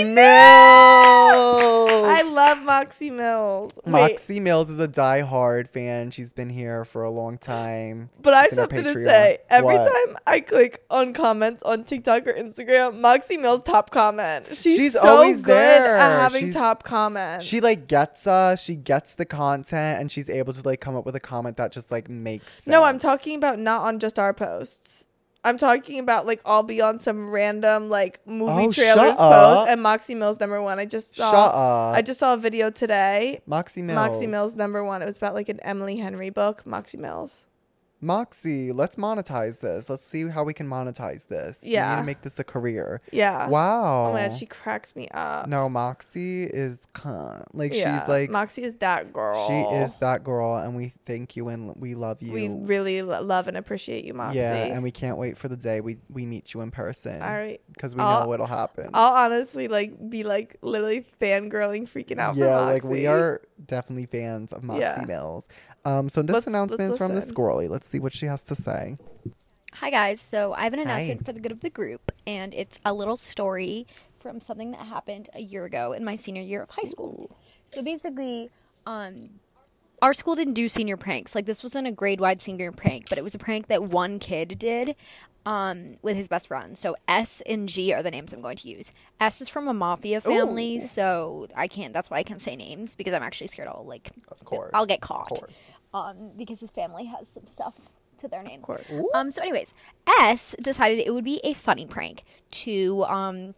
Mills. I love Moxie Mills. Wait, Moxie Mills is a diehard fan. She's been here for a long time. but I have She's in our something to Patreon. say. Every What? time I click on comments on TikTok or Instagram, Moxie Mills top comment. She's, She's so always good there. at having She's- top comments. She like gets us. She gets the content, and she's able to like come up with a comment that just like makes sense. No, I'm talking about not on just our posts. I'm talking about like I'll be on some random like movie Oh, trailers shut post up. and Moxie Mills number one. I just saw. Shut up. I just saw a video today. Moxie Mills. Moxie Mills number one. It was about like an Emily Henry book. Moxie Mills. Moxie, let's monetize this. Let's see how we can monetize this. We Yeah. need to make this a career. Yeah. Wow. Oh my god, she cracks me up. No, Moxie is cunt. Like Yeah, she's like Moxie is that girl. she is that girl, and we thank you and we love you. We really lo- love and appreciate you, Moxie. Yeah, and we can't wait for the day we we meet you in person. All right. Because we I'll- know what'll happen. I'll honestly like be like literally fangirling, freaking out. yeah, for like we Moxie. are definitely fans of Moxie Yeah. Mills. Um, so this Let's- announcements let's from the listen. Squirrely. Let's see what she has to say. Hi guys, so I have an Hi. announcement for the good of the group, and it's a little story from something that happened a year ago in my senior year of high school. So basically, um, our school didn't do senior pranks. Like, this wasn't a grade-wide senior prank, but it was a prank that one kid did um, with his best friend. So S and G are the names I'm going to use. S is from a mafia family, so I can't. That's why I can't say names, because I'm actually scared I'll like, Of course. I'll get caught. Of course. Um, because his family has some stuff to their name. Of course. Um, so anyways, S decided it would be a funny prank to um,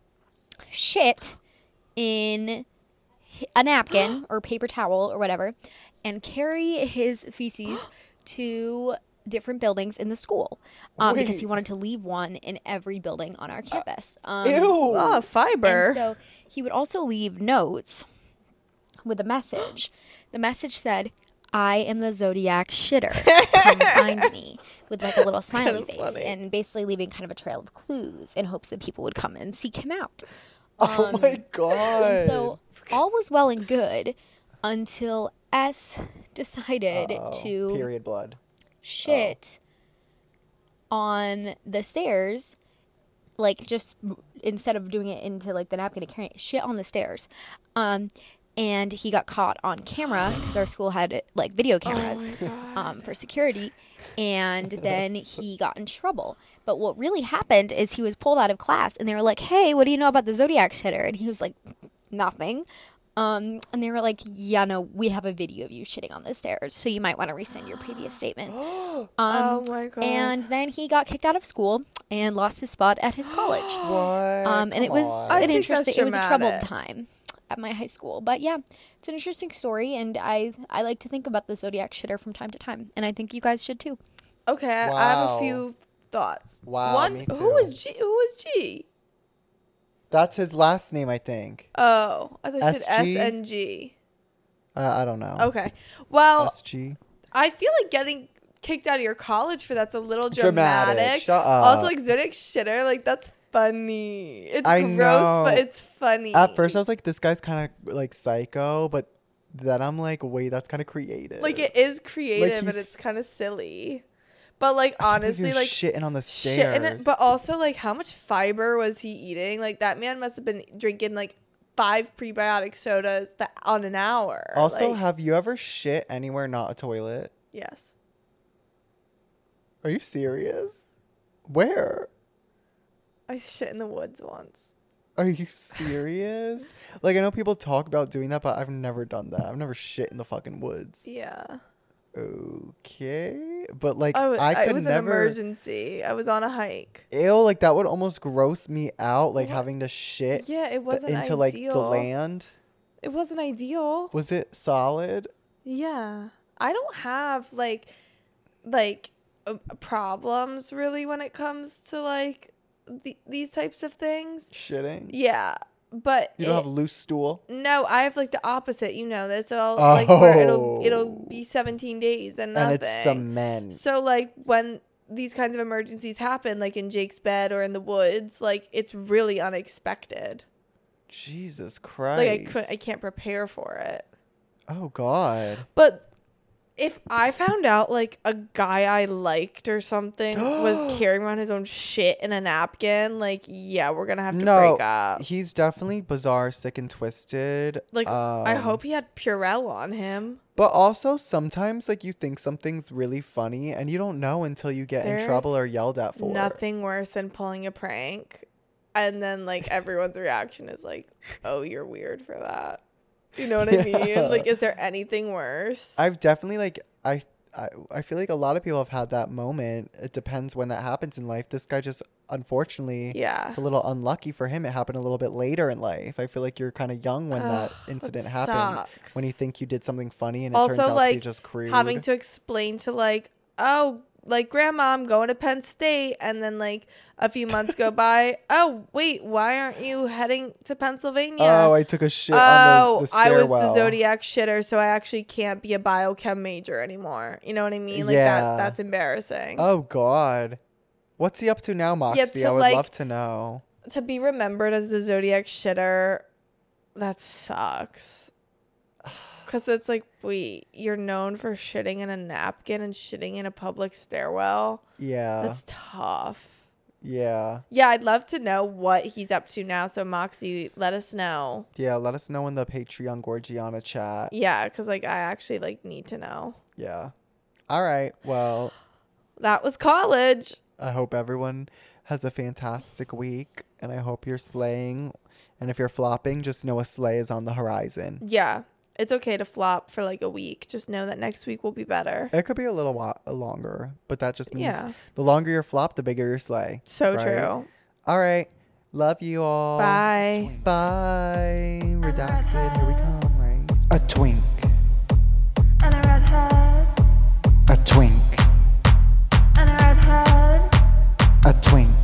shit in a napkin or paper towel or whatever and carry his feces to different buildings in the school um, because he Wait. wanted to leave one in every building on our campus. Um, Ew. Oh, fiber. and so he would also leave notes with a message. The message said, "I am the Zodiac shitter. Come find me," with like a little smiley Kinda face, funny. and basically leaving kind of a trail of clues in hopes that people would come and seek him out. Oh my god. And so all was well and good until S decided Uh-oh. to period blood. shit on the stairs, like just instead of doing it into like the napkin, to carry shit on the stairs. Um, and he got caught on camera because our school had like video cameras um, for security. And then he got in trouble. But what really happened is he was pulled out of class, and they were like, "Hey, what do you know about the Zodiac shitter?" And he was like, "Nothing." Um, and they were like, "Yeah, no, we have a video of you shitting on the stairs, so you might want to rescind your previous statement." Um, Oh my God. And then he got kicked out of school and lost his spot at his college. What? Um, and it Come was on. I an think interesting. that's It was a troubled dramatic. time at my high school, but yeah, it's an interesting story, and I I like to think about the Zodiac shitter from time to time, and I think you guys should too. Okay, I, I have Wow. a few thoughts. Wow, One, me who too. was G? Who was G? That's his last name, I think. Oh, I thought you said S S G? N G. Uh, I don't know. Okay, well, S G. I feel like getting kicked out of your college for that's a little Dramatic. dramatic. Shut up. Also, like Zodiac shitter, like that's funny. It's I gross, know. but it's funny. At first, I was like, this guy's kind of like psycho, but then I'm like, wait, that's kind of creative. like it is creative, but he's- it's kind of silly. But like I can't believe honestly, you're like shitting on the shit stairs. in it. But also, like, how much fiber was he eating? Like that man must have been drinking like five prebiotic sodas that on an hour. Also, like, have you ever shit anywhere not a toilet? yes. Are you serious? Where? I shit in the woods once. Are you serious? Like, I know people talk about doing that, but I've never done that. I've never shit in the fucking woods. Yeah. Okay. But, like, I, I I, it could was an never. emergency. I was on a hike. Ew, like, that would almost gross me out, like, What? having to shit Yeah, it the- wasn't into, ideal. like, the land. It wasn't ideal. Was it solid? Yeah. I don't have like like uh, problems really when it comes to like the, these types of things. Shitting? Yeah. But You don't it- have loose stool? no, I have like the opposite, you know this. So like where it'll Oh. it'll be seventeen days and nothing. And it's cement. So like when these kinds of emergencies happen, like in Jake's bed or in the woods, like it's really unexpected. Jesus Christ. Like I could I can't prepare for it. Oh, God. But if I found out like a guy I liked or something was carrying around his own shit in a napkin, like, yeah, we're gonna have to no, break up. he's definitely bizarre, sick, and twisted. Like, I Um, hope he had Purell on him. But also, sometimes, like, you think something's really funny, and you don't know until you get There's in trouble or yelled at for it. Nothing worse than pulling a prank, and then like everyone's reaction is like, "Oh, you're weird for that." You know what I Yeah. mean? Like, is there anything worse? I've definitely, like, I, I, I feel like a lot of people have had that moment. It depends when that happens in life. This guy just, unfortunately, Yeah. it's a little unlucky for him. It happened a little bit later in life. I feel like you're kind of young when that Ugh, incident that happens. sucks. When you think you did something funny and it Also, turns out like, to be just crude. having to explain to like, oh, like, grandma, I'm going to Penn State, and then like a few months go by. Oh, wait, why aren't you heading to Pennsylvania? Oh, I took a shit Oh, on the, the I was stairwell. the Zodiac shitter, so I actually can't be a biochem major anymore. You know what I mean? Like, Yeah. that that's embarrassing. Oh, God. What's he up to now, Moxie? to, I would like- love to know. To be remembered as the Zodiac shitter, that sucks. Because it's like, wait, you're known for shitting in a napkin and shitting in a public stairwell? Yeah. That's tough. yeah. Yeah, I'd love to know what he's up to now. So, Moxie, let us know. Yeah, let us know in the Patreon Gorgiana chat. Yeah, because, like, I actually, like, need to know. Yeah. All right. Well, That was college. I hope everyone has a fantastic week, and I hope you're slaying. And if you're flopping, just know a slay is on the horizon. Yeah, it's okay to flop for, like, a week. Just know that next week will be better. It could be a little while longer, but that just means Yeah. the longer your flop, the bigger your slay. So right? true. All right. Love you all. Bye. Bye. Redacted. Here we come, right? A twink. And a redhead, A twink. and a redhead. A twink.